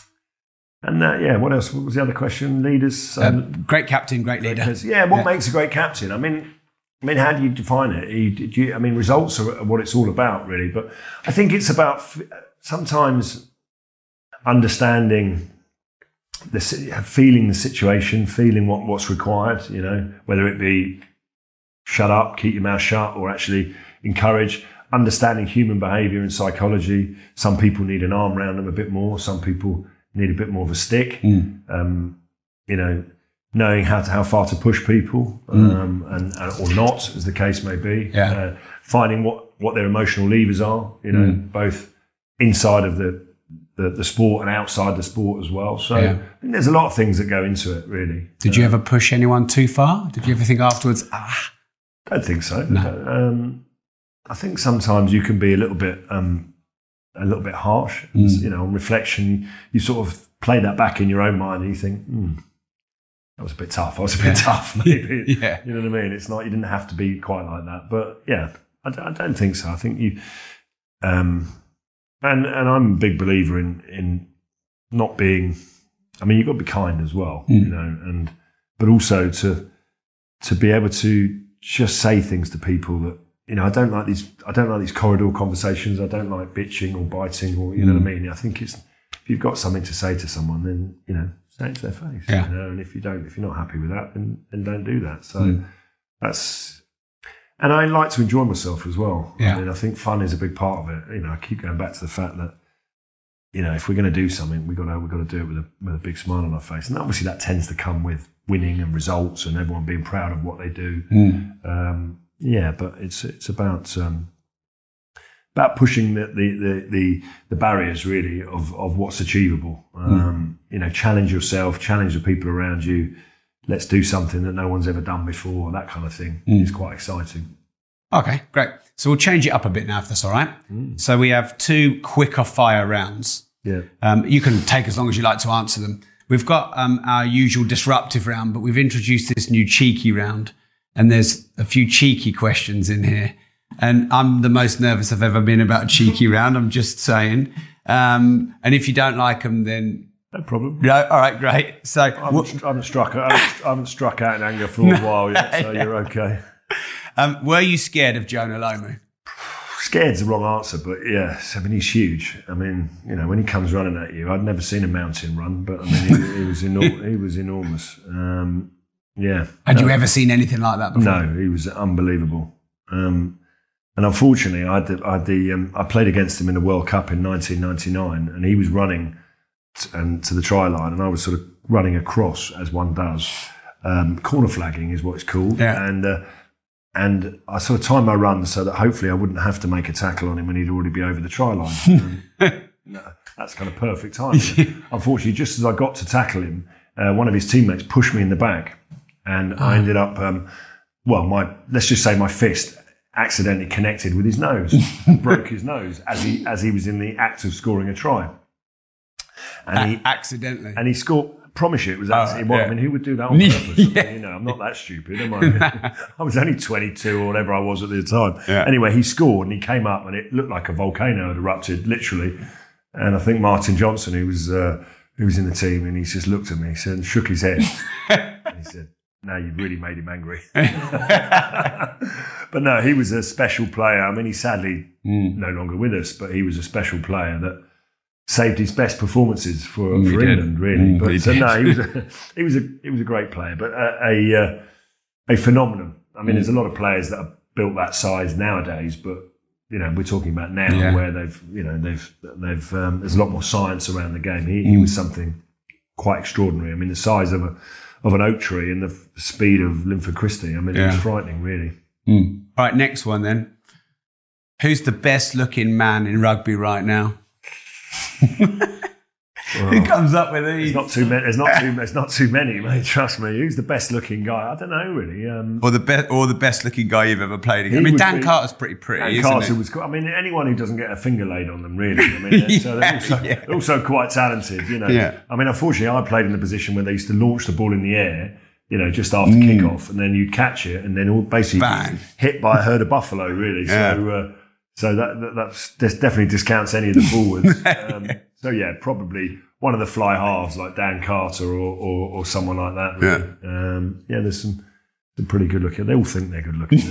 and uh, yeah, what else? What was the other question? Leaders, um, um, great captain, great leader. Because, yeah, what yeah. makes a great captain? I mean, I mean, how do you define it? You, do you, I mean, results are what it's all about, really. But I think it's about f- sometimes understanding. The, feeling the situation, feeling what, what's required, you know, whether it be shut up, keep your mouth shut, or actually encourage, understanding human behaviour and psychology. Some people need an arm around them a bit more. Some people need a bit more of a stick. Mm. Um, you know, knowing how to, how far to push people, um, mm. and, and or not, as the case may be. Yeah. Uh, finding what, what their emotional levers are, you know, mm. both inside of the The, the sport and outside the sport as well. So yeah. I think there's a lot of things that go into it, really. Did uh, you ever push anyone too far? Did you ever think afterwards, ah? I don't think so. No. Um, I think sometimes you can be a little bit um, a little bit harsh. Mm. You know, on reflection, you sort of play that back in your own mind and you think, hmm, that was a bit tough. I was a bit yeah. tough, maybe. Yeah. You know what I mean? It's not, you didn't have to be quite like that. But yeah, I, I don't think so. I think you... Um, And and I'm a big believer in in not being. I mean, you've got to be kind as well, mm. you know, and but also to to be able to just say things to people that, you know, I don't like these. I don't like these corridor conversations. I don't like bitching or biting or you mm. know what I mean. I think it's if you've got something to say to someone, then you know, say it to their face. Yeah. You know, and if you don't, if you're not happy with that, then then don't do that. So mm. that's. And I like to enjoy myself as well. Yeah. I mean, I think fun is a big part of it. You know, I keep going back to the fact that, you know, if we're going to do something, we've got to, we've got to do it with a, with a big smile on our face. And obviously that tends to come with winning and results and everyone being proud of what they do. Mm. Um, yeah, but it's it's about um, about pushing the the, the the the barriers really of of what's achievable. Um, mm. You know, challenge yourself, challenge the people around you. Let's do something that no one's ever done before, that kind of thing. Mm. It's quite exciting. Okay, great. So we'll change it up a bit now, if that's all right. Mm. So we have two quicker fire rounds. Yeah. Um, you can take as long as you like to answer them. We've got um, our usual disruptive round, but we've introduced this new cheeky round, and there's a few cheeky questions in here. And I'm the most nervous I've ever been about a cheeky round, I'm just saying. Um, and if you don't like them, then... No problem. No, all right, great. So I haven't, I haven't struck. I haven't, I haven't struck out in anger for a while yet, so yeah. you're okay. Um, were you scared of Jonah Lomu? Scared's the wrong answer, but yes, I mean he's huge. I mean, you know, when he comes running at you, I'd never seen a mountain run, but I mean he, he was enor- he was enormous. Um, yeah. Had uh, you ever seen anything like that before? No, he was unbelievable. Um, and unfortunately, I had the, I, had the um, I played against him in the World Cup in nineteen ninety-nine, and he was running and to the try line, and I was sort of running across as one does. Um, corner flagging is what it's called, yeah. and uh, and I sort of timed my run so that hopefully I wouldn't have to make a tackle on him and he'd already be over the try line. No, that's kind of perfect timing. Unfortunately, just as I got to tackle him, uh, one of his teammates pushed me in the back, and oh. I ended up, um, well, my let's just say my fist accidentally connected with his nose, broke his nose as he as he was in the act of scoring a try. And a- he accidentally, and he scored. Promise you, it was absolutely. Oh, well, yeah. I mean, who would do that on purpose? yeah. I mean, you know, I'm not that stupid, am I? I was only twenty-two or whatever I was at the time. Yeah. Anyway, he scored and he came up and it looked like a volcano had erupted, literally. And I think Martin Johnson, who was uh, who was in the team, and he just looked at me, he said, and shook his head, and he said, "No, you've really made him angry." But no, he was a special player. I mean, he's sadly mm. no longer with us, but he was a special player that saved his best performances for, Mm, for he England, did. really. Mm, but he so, did. no, he was a, he was a he was a great player, but a a, uh, a phenomenon. I mean, Mm. there's a lot of players that are built that size nowadays, but you know, we're talking about now Yeah. where they've you know they've they've um, there's a lot more science around the game. He, he Mm. was something quite extraordinary. I mean, the size of a of an oak tree and the f- speed of Linford Christie. I mean, it Yeah. was frightening, really. Mm. All right, next one then. Who's the best looking man in rugby right now? Well, Who comes up with these? There's not too many. There's not too. There's not too many, mate. Trust me. Who's the best looking guy? I don't know, really. Um, Or the best, or the best looking guy you've ever played against. I He mean, would Dan be- Carter's pretty pretty, Dan isn't Carter he? was. I mean, anyone who doesn't get a finger laid on them, really. I mean, they're- so they're Yeah, also, yeah. they're also quite talented. You know. Yeah. I mean, unfortunately, I played in a position where they used to launch the ball in the air. You know, just after Mm. kick-off, and then you'd catch it, and then all basically Bang. hit by a herd of buffalo. Really. Yeah. So, uh, so that, that that's, that definitely discounts any of the forwards. um, so yeah, probably one of the fly halves like Dan Carter or or, or someone like that. Really. Yeah. Um, yeah. There's some, some pretty good looking. They all think they're good looking.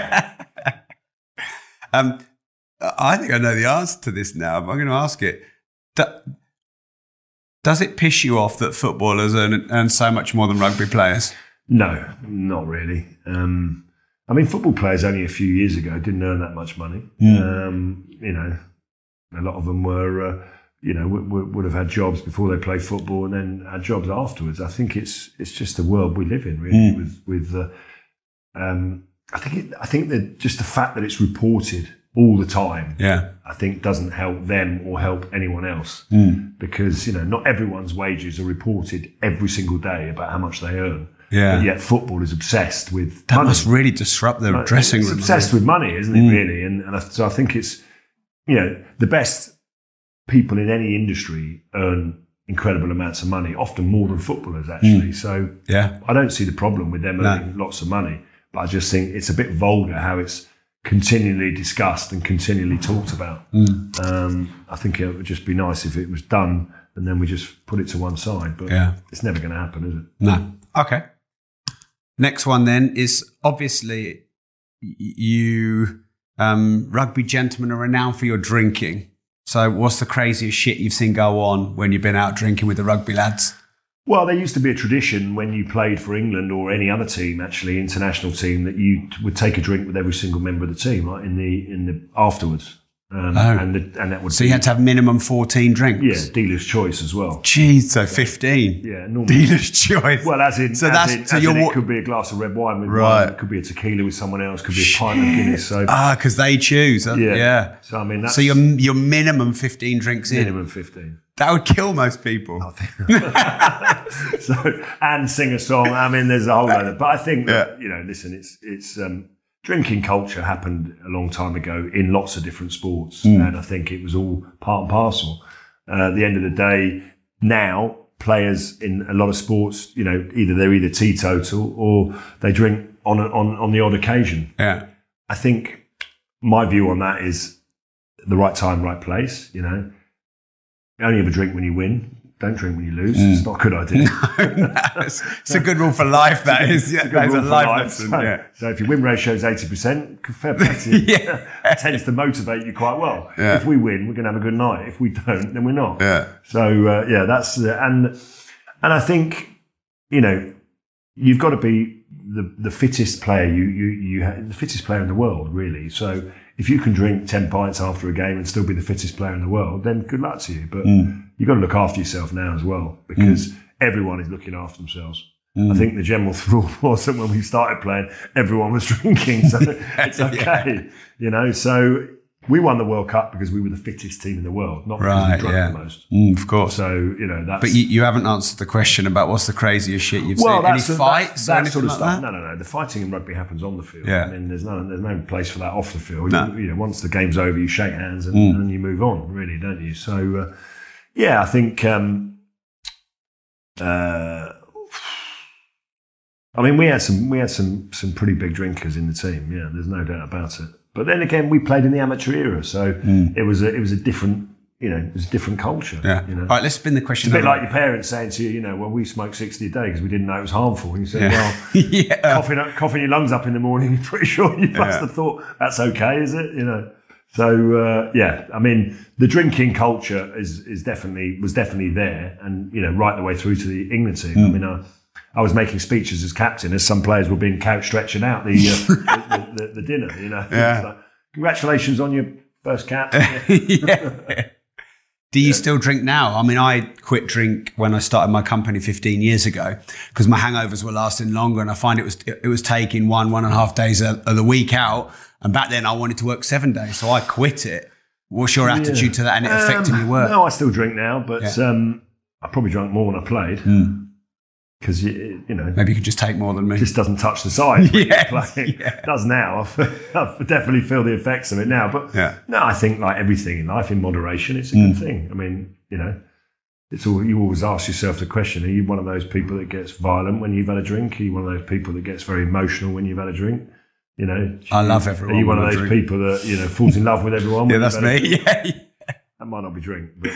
um, I think I know the answer to this now, but I'm going to ask it. Do, does it piss you off that footballers earn, earn so much more than rugby players? No, not really. Um, I mean, football players only a few years ago didn't earn that much money. Mm. Um, you know, a lot of them were, uh, you know, w- w- would have had jobs before they played football and then had jobs afterwards. I think it's it's just the world we live in, really. Mm. With with, uh, um, I think it, I think that just the fact that it's reported all the time, Yeah. I think doesn't help them or help anyone else Mm. because you know not everyone's wages are reported every single day about how much they earn. Yeah. But yet football is obsessed with That money. must really disrupt their Like, dressing it's room. obsessed with money, isn't it? Mm. Really, and, and I, so I think it's you know the best people in any industry earn incredible amounts of money, often more than footballers actually. Mm. So Yeah. I don't see the problem with them No. earning lots of money, but I just think it's a bit vulgar how it's continually discussed and continually talked about. Mm. Um, I think it would just be nice if it was done and then we just put it to one side, but Yeah. it's never going to happen, is it? No. Okay. Next one then is obviously y- you, um, rugby gentlemen are renowned for your drinking. So what's the craziest shit you've seen go on when you've been out drinking with the rugby lads? Well, there used to be a tradition when you played for England or any other team, actually international team, that you t- would take a drink with every single member of the team, like in the in the afterwards, um, Oh. and the, and that would. So be, you had to have minimum fourteen drinks? yeah, dealer's choice as well. Jeez, so fifteen. Yeah, normally. Dealer's choice. Well, as in, So as that's- in, so as you're in wa- it could be a glass of red wine with Right. wine, it could be a tequila with someone else, could be a pint of Guinness. So Ah, because they choose. uh, yeah, Yeah. So I mean, that's So you're, you're minimum fifteen drinks in. minimum fifteen. That would kill most people. So and sing a song. I mean, there's a whole load of. But I think that, you know, listen, it's it's um, drinking culture happened a long time ago in lots of different sports, Mm. and I think it was all part and parcel. Uh, at the end of the day, now players in a lot of sports, you know, either they're either teetotal or they drink on on on the odd occasion. Yeah. I think my view on that is the right time, right place. You know, you only ever drink when you win. Don't drink when you lose. Mm. It's not a good idea. no, it's, it's a good rule for life, that is. Yeah, It's a good that is a rule for life life. lesson. So, Yeah. so if your win ratio is eighty percent, fair play to you. Yeah. It tends to motivate you quite well. Yeah. If we win, we're going to have a good night. If we don't, then we're not. Yeah. So uh, yeah, that's uh, and and I think you know you've got to be the the fittest player you you you ha- the fittest player in the world really. So if you can drink ten pints after a game and still be the fittest player in the world, then good luck to you. But Mm. you've got to look after yourself now as well, because Mm. everyone is looking after themselves. Mm. I think the general rule was that when we started playing, everyone was drinking, so it's okay, you know. So we won the World Cup because we were the fittest team in the world, not because Right, we drank yeah. the most. Mm, of course. So, you know, that's... But you, you haven't answered the question about what's the craziest shit you've well, seen. Any that's the- fights that, or that sort anything of like stuff. that? No, no, no. The fighting in rugby happens on the field. Yeah. I mean, there's no, there's no place for that off the field. No. You, you know, once the game's over, you shake hands and, Mm. and you move on, really, don't you? So, uh, yeah, I think... Um, uh, I mean, we had some we had some some pretty big drinkers in the team. Yeah, there's no doubt about it. But then again, we played in the amateur era, so Mm. it was a it was a different you know it was a different culture. Yeah. You know? All right, let's spin the It's question. a bit around. like your parents saying to you, you know, well, we smoked sixty a day because we didn't know it was harmful. And you said, Yeah. well, yeah. coughing, up, coughing your lungs up in the morning, you're pretty sure you must Yeah. have thought that's okay, is it? You know. So uh, yeah, I mean, the drinking culture is is definitely was definitely there, and you know, right the way through to the England team. Mm. I mean, I, I was making speeches as captain as some players were being couch stretching out the, uh, the, the the dinner. You know, Yeah. It's like, congratulations on your first cap. yeah. Do you still drink now? I mean, I quit drink when I started my company fifteen years ago because my hangovers were lasting longer, and I find it was it was taking one one and a half days of, of the week out. And back then, I wanted to work seven days, so I quit it. What's your attitude Yeah. to that and it affecting Um, your work? No, I still drink now, but Yeah. um, I probably drank more when I played Mm. because you, you know Maybe you could just take more than me. it just doesn't touch the side. when Yes, you're playing. yeah. It does now. I definitely feel the effects of it now. But Yeah. no, I think like everything in life, in moderation, it's a Mm. good thing. I mean, you know, it's all you always ask yourself the question: are you one of those people that gets violent when you've had a drink? Are you one of those people that gets very emotional when you've had a drink? You know, I love everyone Are you one of when I those drink. people that you know falls in love with everyone? Yeah, when that's you've had a me. drink? Yeah. That might not be drink, but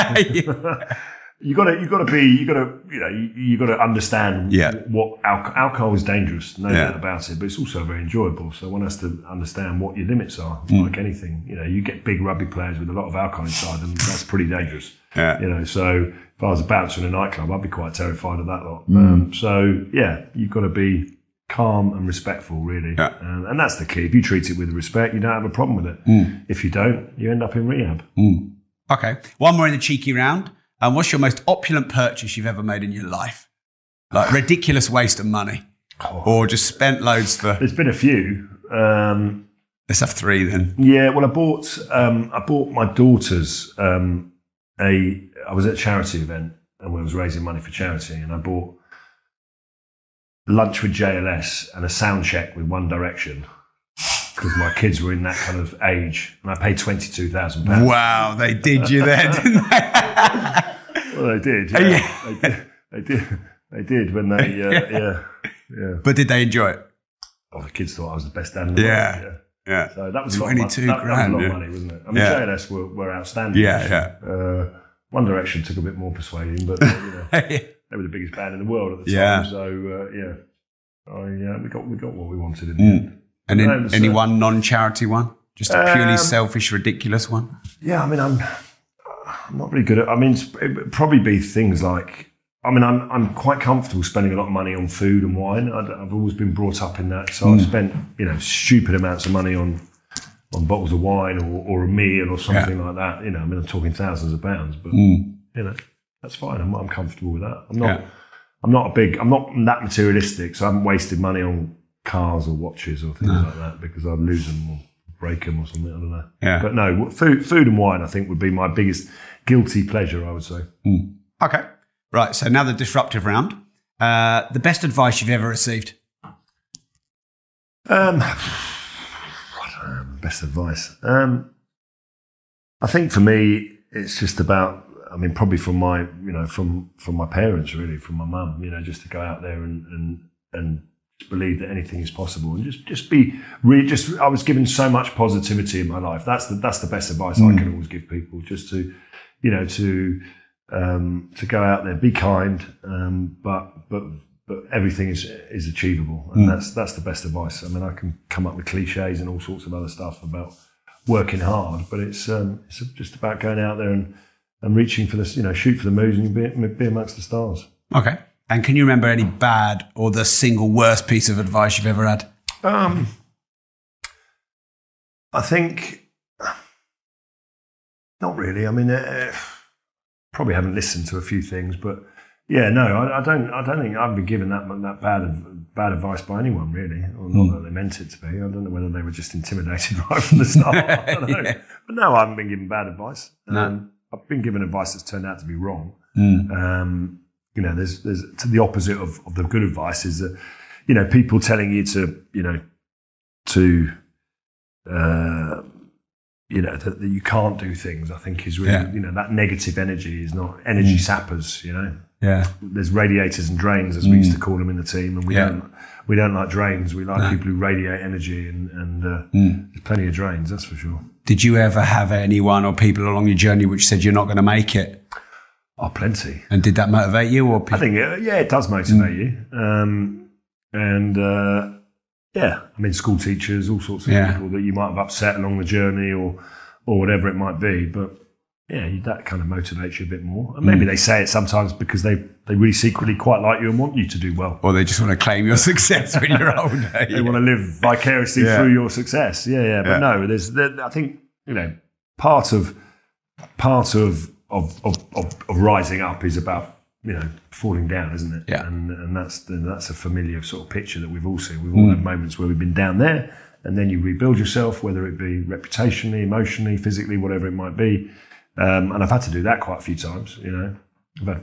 you got to you got to be you got to you know you, you got to understand Yeah. what alcohol, alcohol is dangerous, no Yeah. doubt about it, but it's also very enjoyable. So one has to understand what your limits are, Mm. like anything. You know, you get big rugby players with a lot of alcohol inside them, that's pretty dangerous. Yeah. You know, so if I was a bouncer in a nightclub, I'd be quite terrified of that lot. Mm. Um, so yeah, you've got to be calm and respectful, really. Yeah. Um, and that's the key. If you treat it with respect, you don't have a problem with it. Mm. If you don't, you end up in rehab. Mm. Okay. One more in the cheeky round. Um, what's your most opulent purchase you've ever made in your life? Like ridiculous waste of money, Oh. or just spent loads for. There's been a few. Um, Let's have three then. yeah, well, I bought um, I bought my daughter's um, a. I was at a charity event and we was raising money for charity, and I bought lunch with J L S and a sound check with One Direction because my kids were in that kind of age, and I paid twenty two thousand pounds. Wow, they did you there, didn't they? Well, they did. Yeah, Yeah. They did. They did. They did when they. Uh, yeah, yeah. But did they enjoy it? Oh, the kids thought I was the best dad in the Yeah. world. Yeah. So that was a lot of money. twenty-two That, that was a grand. lot yeah. of money, wasn't it? I mean, Yeah. J L S were, were outstanding. Yeah, actually. Uh, One Direction took a bit more persuading, but uh, you know, they were the biggest band in the world at the Yeah. time. So uh, yeah, I, uh, we got we got what we wanted in the Mm. end. And No, in, it was, any uh, one non-charity one? Just a purely Um, selfish, ridiculous one? Yeah, I mean, I'm I'm not really good at. I mean, it's- it would probably be things like. I mean, I'm I'm quite comfortable spending a lot of money on food and wine. I'd, I've always been brought up in that, so I've Mm. spent you know stupid amounts of money on on bottles of wine or, or a meal or something like that. You know, I mean, I'm talking thousands of pounds, but Mm. you know, that's fine. I'm I'm comfortable with that. I'm not Yeah. I'm not a big. I'm not that materialistic, so I haven't wasted money on cars or watches or things No. like that because I'd lose them or break them or something. I don't know. Yeah. But no, food food and wine I think would be my biggest guilty pleasure. I would say. Mm. Okay. Right, so now the disruptive round. Uh, the best advice you've ever received? Um, I don't know, best advice. Um, I think for me, it's just about. I mean, probably from my, you know, from from my parents, really, from my mum. You know, just to go out there and and and believe that anything is possible, and just just be. Re- just, I was given so much positivity in my life. That's the that's the best advice Mm. I can always give people. Just to, you know, to um, to go out there, be kind, um, but but. But everything is is achievable, and Mm. that's that's the best advice. I mean, I can come up with cliches and all sorts of other stuff about working hard, but it's um, it's just about going out there and, and reaching for this, you know, shoot for the moon and you be, be amongst the stars. Okay. And can you remember any bad or the single worst piece of advice you've ever had? Um, I think not really. I mean, uh, probably haven't listened to a few things, but yeah, no, I, I don't. I don't think I've been given that that bad bad advice by anyone really, or not mm. that they meant it to be. I don't know whether they were just intimidated right from the start. I don't know, yeah. But no, I haven't been given bad advice. No. Um, I've been given advice that's turned out to be wrong. Mm. Um, you know, there's there's to the opposite of, of the good advice is that, you know, people telling you to, you know, to, uh, you know, that, that you can't do things, I think is really, Yeah. you know, that negative energy is not energy Mm. sappers, you know. Yeah. There's radiators and drains, as we Mm. used to call them in the team, and we Yeah. don't we don't like drains. We like No. people who radiate energy, and, and uh, Mm. there's plenty of drains, that's for sure. Did you ever have anyone or people along your journey which said you're not going to make it? Oh, plenty. And did that motivate you? Or people? I think, uh, yeah, it does motivate you. Um, and, uh, yeah, I mean, school teachers, all sorts of Yeah. people that you might have upset along the journey or or whatever it might be. But, yeah, you, that kind of motivates you a bit more. And maybe Mm. they say it sometimes because they, they really secretly quite like you and want you to do well. Or they just want to claim your success when you're older. They Yeah. want to live vicariously Yeah. through your success. Yeah, yeah. But Yeah. no, there's, there, I think, you know, part of part of of, of of of rising up is about, you know, falling down, isn't it? Yeah. And and that's the, that's a familiar sort of picture that we've all seen. We've all Mm. had moments where we've been down there, and then you rebuild yourself, whether it be reputationally, emotionally, physically, whatever it might be. Um, and I've had to do that quite a few times. You know, I've had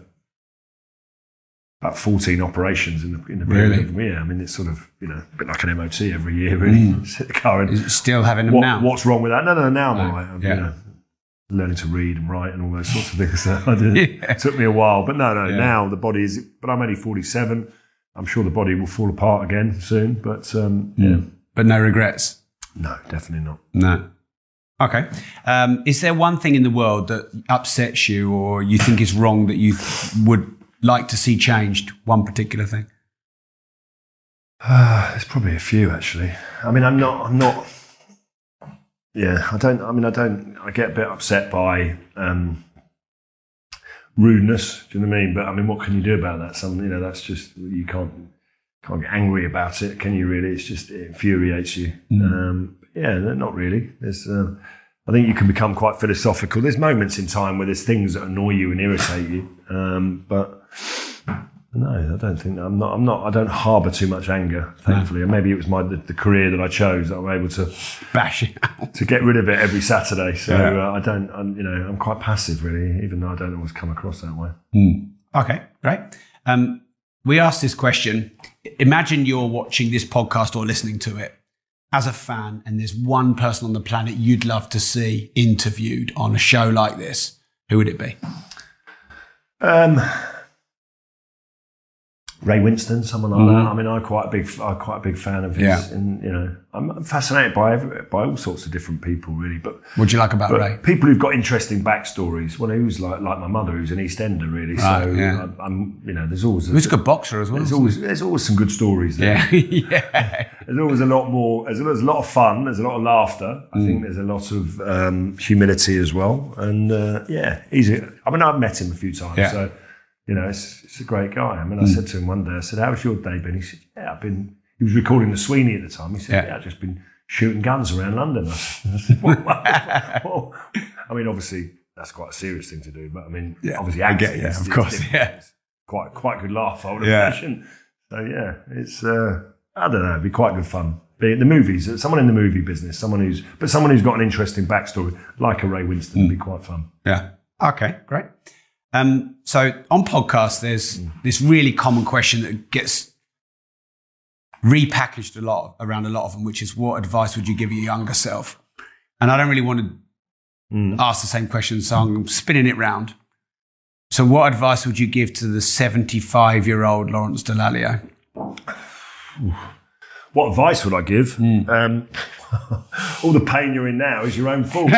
about fourteen operations in the in the Really? period. Yeah, I mean, it's sort of, you know, a bit like an M O T every year, really. Mm. Sit the car and Is it still having them what, now? what's wrong with that? No, no, now I'm No. all right. I'm, Yeah. you know, learning to read and write and all those sorts of things. So I did, Yeah. It took me a while, but no, no. Yeah. Now the body is. But I'm only forty-seven. I'm sure the body will fall apart again soon. But um, yeah, Mm. But no regrets? no, definitely not. No. Okay. Um, is there one thing in the world that upsets you or you think is wrong that you th- would like to see changed? One particular thing? Uh, there's probably a few actually. I mean, I'm not. I'm not. Yeah, I don't. I mean, I don't. I get a bit upset by um, rudeness. Do you know what I mean? But I mean, what can you do about that? Some, you know, that's just you can't can't get angry about it, can you? Really, it's just it infuriates you. Mm. Um, yeah, no, not really. There's. Uh, I think you can become quite philosophical. There's moments in time where there's things that annoy you and irritate you, um, but. No, I don't think I'm not. I'm not. I don't harbour too much anger. Thankfully, and maybe it was my the, the career that I chose that I'm able to bash it out, to get rid of it every Saturday. So Yeah. uh, I don't. I'm, you know, I'm quite passive, really, even though I don't always come across that way. Mm. Okay, great. Um, we asked this question. Imagine you're watching this podcast or listening to it as a fan, and there's one person on the planet you'd love to see interviewed on a show like this. Who would it be? Um, Ray Winston, someone like Mhm. that. I mean, I'm quite a big, I'm quite a big fan of his. Yeah. And you know, I'm, I'm fascinated by every, by all sorts of different people, really. But What do you like about but Ray? people who've got interesting backstories. Well, who's like like my mother, who's an East Ender, really. Right, so yeah. I'm, I'm, you know, there's always He was a good boxer as well. There's wasn't always he? there's always some good stories there. Yeah, yeah. There's always a lot more. There's, there's a lot of fun. There's a lot of laughter. I Mm. think there's a lot of um, humility as well. And uh, yeah, he's. A, I mean, I've met him a few times. Yeah. So you know, it's, it's a great guy. I mean, I Mm. said to him one day, I said, "How's your day been?" He said, "Yeah, I've been." He was recording the Sweeney at the time. He said, Yeah. "Yeah, I've just been shooting guns around London." I said, well, well, I mean, obviously that's quite a serious thing to do, but I mean, Yeah, obviously, I get acting you, is- of is course, different. yeah. It's quite quite good laugh, I would Yeah. imagine. So yeah, it's uh, I don't know, it'd be quite good fun. The, the movies, someone in the movie business, someone who's but someone who's got an interesting backstory, like a Ray Winston, would be quite fun. Yeah. Okay, great. Um, so on podcasts, there's this really common question that gets repackaged a lot around a lot of them, which is what advice would you give your younger self? And I don't really want to ask the same question, so I'm spinning it round. So what advice would you give to the seventy-five-year-old Lawrence Dallaglio? What advice would I give? Um, all the pain you're in now is your own fault.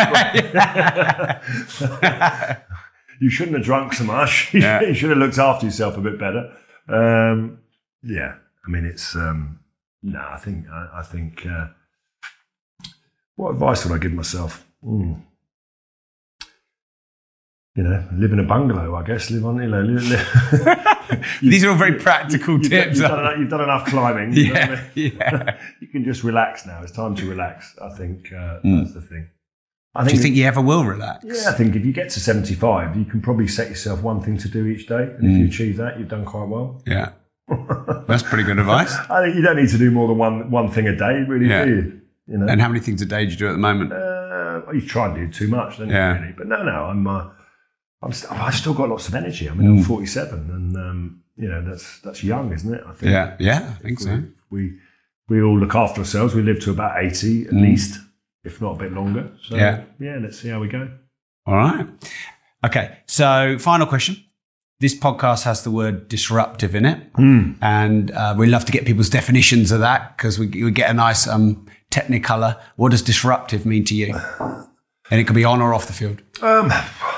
You shouldn't have drunk so much. Yeah. You should have looked after yourself a bit better. Um, yeah, I mean, it's um, no. I think I, I think. Uh, what advice would I give myself? Mm. you know, live in a bungalow, I guess. Live on, you know. Live, live. These are all very practical you've, tips. You've done, enough, you've done enough climbing. You yeah, know what I mean? yeah. You can just relax now. It's time to relax. I think uh, Mm. that's the thing. I think Do you think you ever will relax? Yeah, I think if you get to seventy-five, you can probably set yourself one thing to do each day. And if Mm. you achieve that, you've done quite well. Yeah. That's pretty good advice. I think you don't need to do more than one one thing a day, really, Yeah. do you? You know? And how many things a day do you do at the moment? Uh, well, you try and do too much, don't Yeah. you, really? But no, no, I'm, uh, I'm st- I've still got lots of energy. I mean, I'm Mm. forty-seven, and um, you know that's that's young, isn't it? I think. Yeah, yeah, I think If so. We, we we all look after ourselves. We live to about eighty at Mm. least, if not a bit longer. So Yeah. yeah, let's see how we go. All right. Okay, so final question. This podcast has the word disruptive in it. Mm. And uh, we love to get people's definitions of that because we, we get a nice um, technicolor. What does disruptive mean to you? And it could be on or off the field. Um,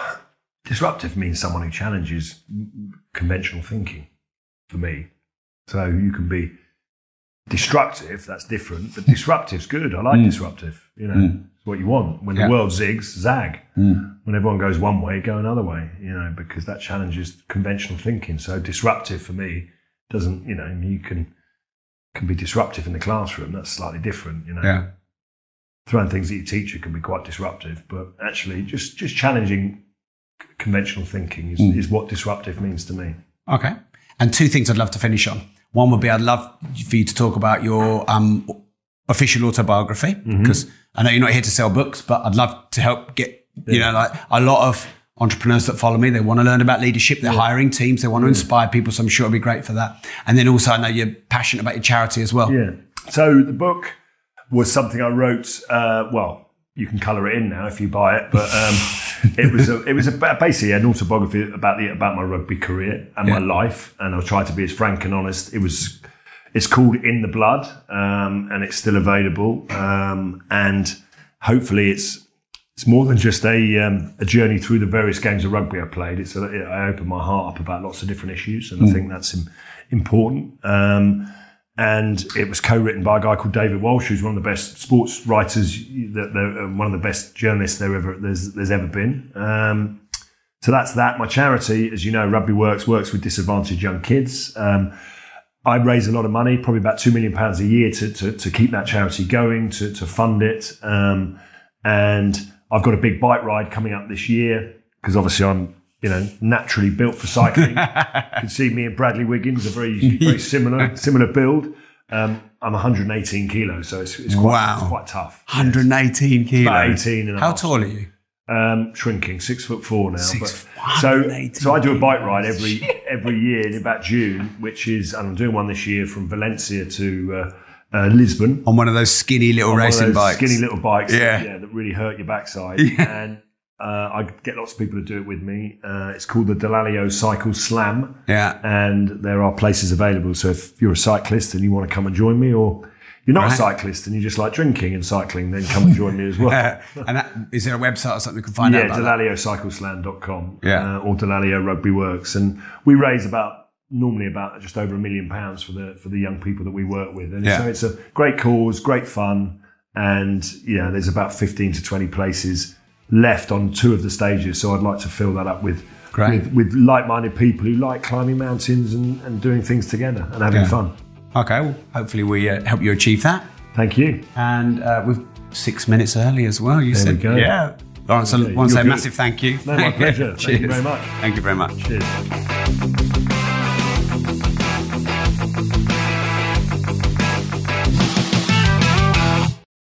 disruptive means someone who challenges conventional thinking, for me. So you can be destructive, that's different, but disruptive's good. I like Mm. disruptive. You know, Mm. it's what you want. When Yeah. the world zigs, zag. Mm. When everyone goes one way, go another way, you know, because that challenges conventional thinking. So disruptive for me doesn't, you know, you can can be disruptive in the classroom. That's slightly different, you know. Yeah. Throwing things at your teacher can be quite disruptive, but actually just, just challenging c- conventional thinking is, Mm. is what disruptive means to me. Okay. And two things I'd love to finish on. One would be I'd love for you to talk about your um, official autobiography, because I know you're not here to sell books, but I'd love to help get, you know, like a lot of entrepreneurs that follow me, they want to learn about leadership, they're hiring teams, they want to inspire people, so I'm sure it'll be great for that. And then also I know you're passionate about your charity as well. Yeah. So the book was something I wrote, uh, well, you can colour it in now if you buy it, but um, it was a, it was a, basically an autobiography about the about my rugby career and Yeah. my life, and I'll try to be as frank and honest. It was, it's called In the Blood, um, and it's still available, um, and hopefully it's it's more than just a um, a journey through the various games of rugby I played. It's a, I opened my heart up about lots of different issues, and Mm. I think that's im- important. Um, And it was co-written by a guy called David Walsh, who's one of the best sports writers, that they're, one of the best journalists there ever there's, there's ever been. Um, so that's that. My charity, as you know, Rugby Works, works with disadvantaged young kids. Um, I raise a lot of money, probably about two million pounds a year to, to, to keep that charity going, to, to fund it. Um, and I've got a big bike ride coming up this year because obviously I'm, you know, naturally built for cycling. You can see me and Bradley Wiggins are very, very similar, similar build. Um, I'm one hundred eighteen kilos, so it's, it's quite, Wow. it's quite tough. one hundred eighteen kilos. About eighteen and a How half. tall are you? Um, shrinking, six foot four now. Six- but, so, so I do a bike ride every every year in about June, which is, and I'm doing one this year from Valencia to uh, uh, Lisbon. On one of those skinny little On one of racing those bikes. Skinny little bikes. Yeah. That, yeah, that really hurt your backside. Yeah. And uh, I get lots of people to do it with me. Uh, it's called the Delalio Cycle Slam. Yeah. And there are places available. So if you're a cyclist and you want to come and join me, or you're not Right. a cyclist and you just like drinking and cycling, then come and join me as well. and that, is there a website or something we can find yeah, out about that? delalio cycle slam dot com Yeah. uh, or Delalio Rugby Works. And we raise about, normally about just over a million pounds for the for the young people that we work with. And Yeah. so it's a great cause, great fun. And yeah, there's about fifteen to twenty places left on two of the stages. So I'd like to fill that up with Great. with, with like-minded people who like climbing mountains and, and doing things together and having Yeah. fun. Okay, well, hopefully we uh, help you achieve that. Thank you. And uh, we're six minutes early as well, you There said. we go. Yeah. Lawrence, I Okay, want to say you're a good. massive thank you. No, my pleasure. Thank you Cheers. very much. Thank you very much. Cheers.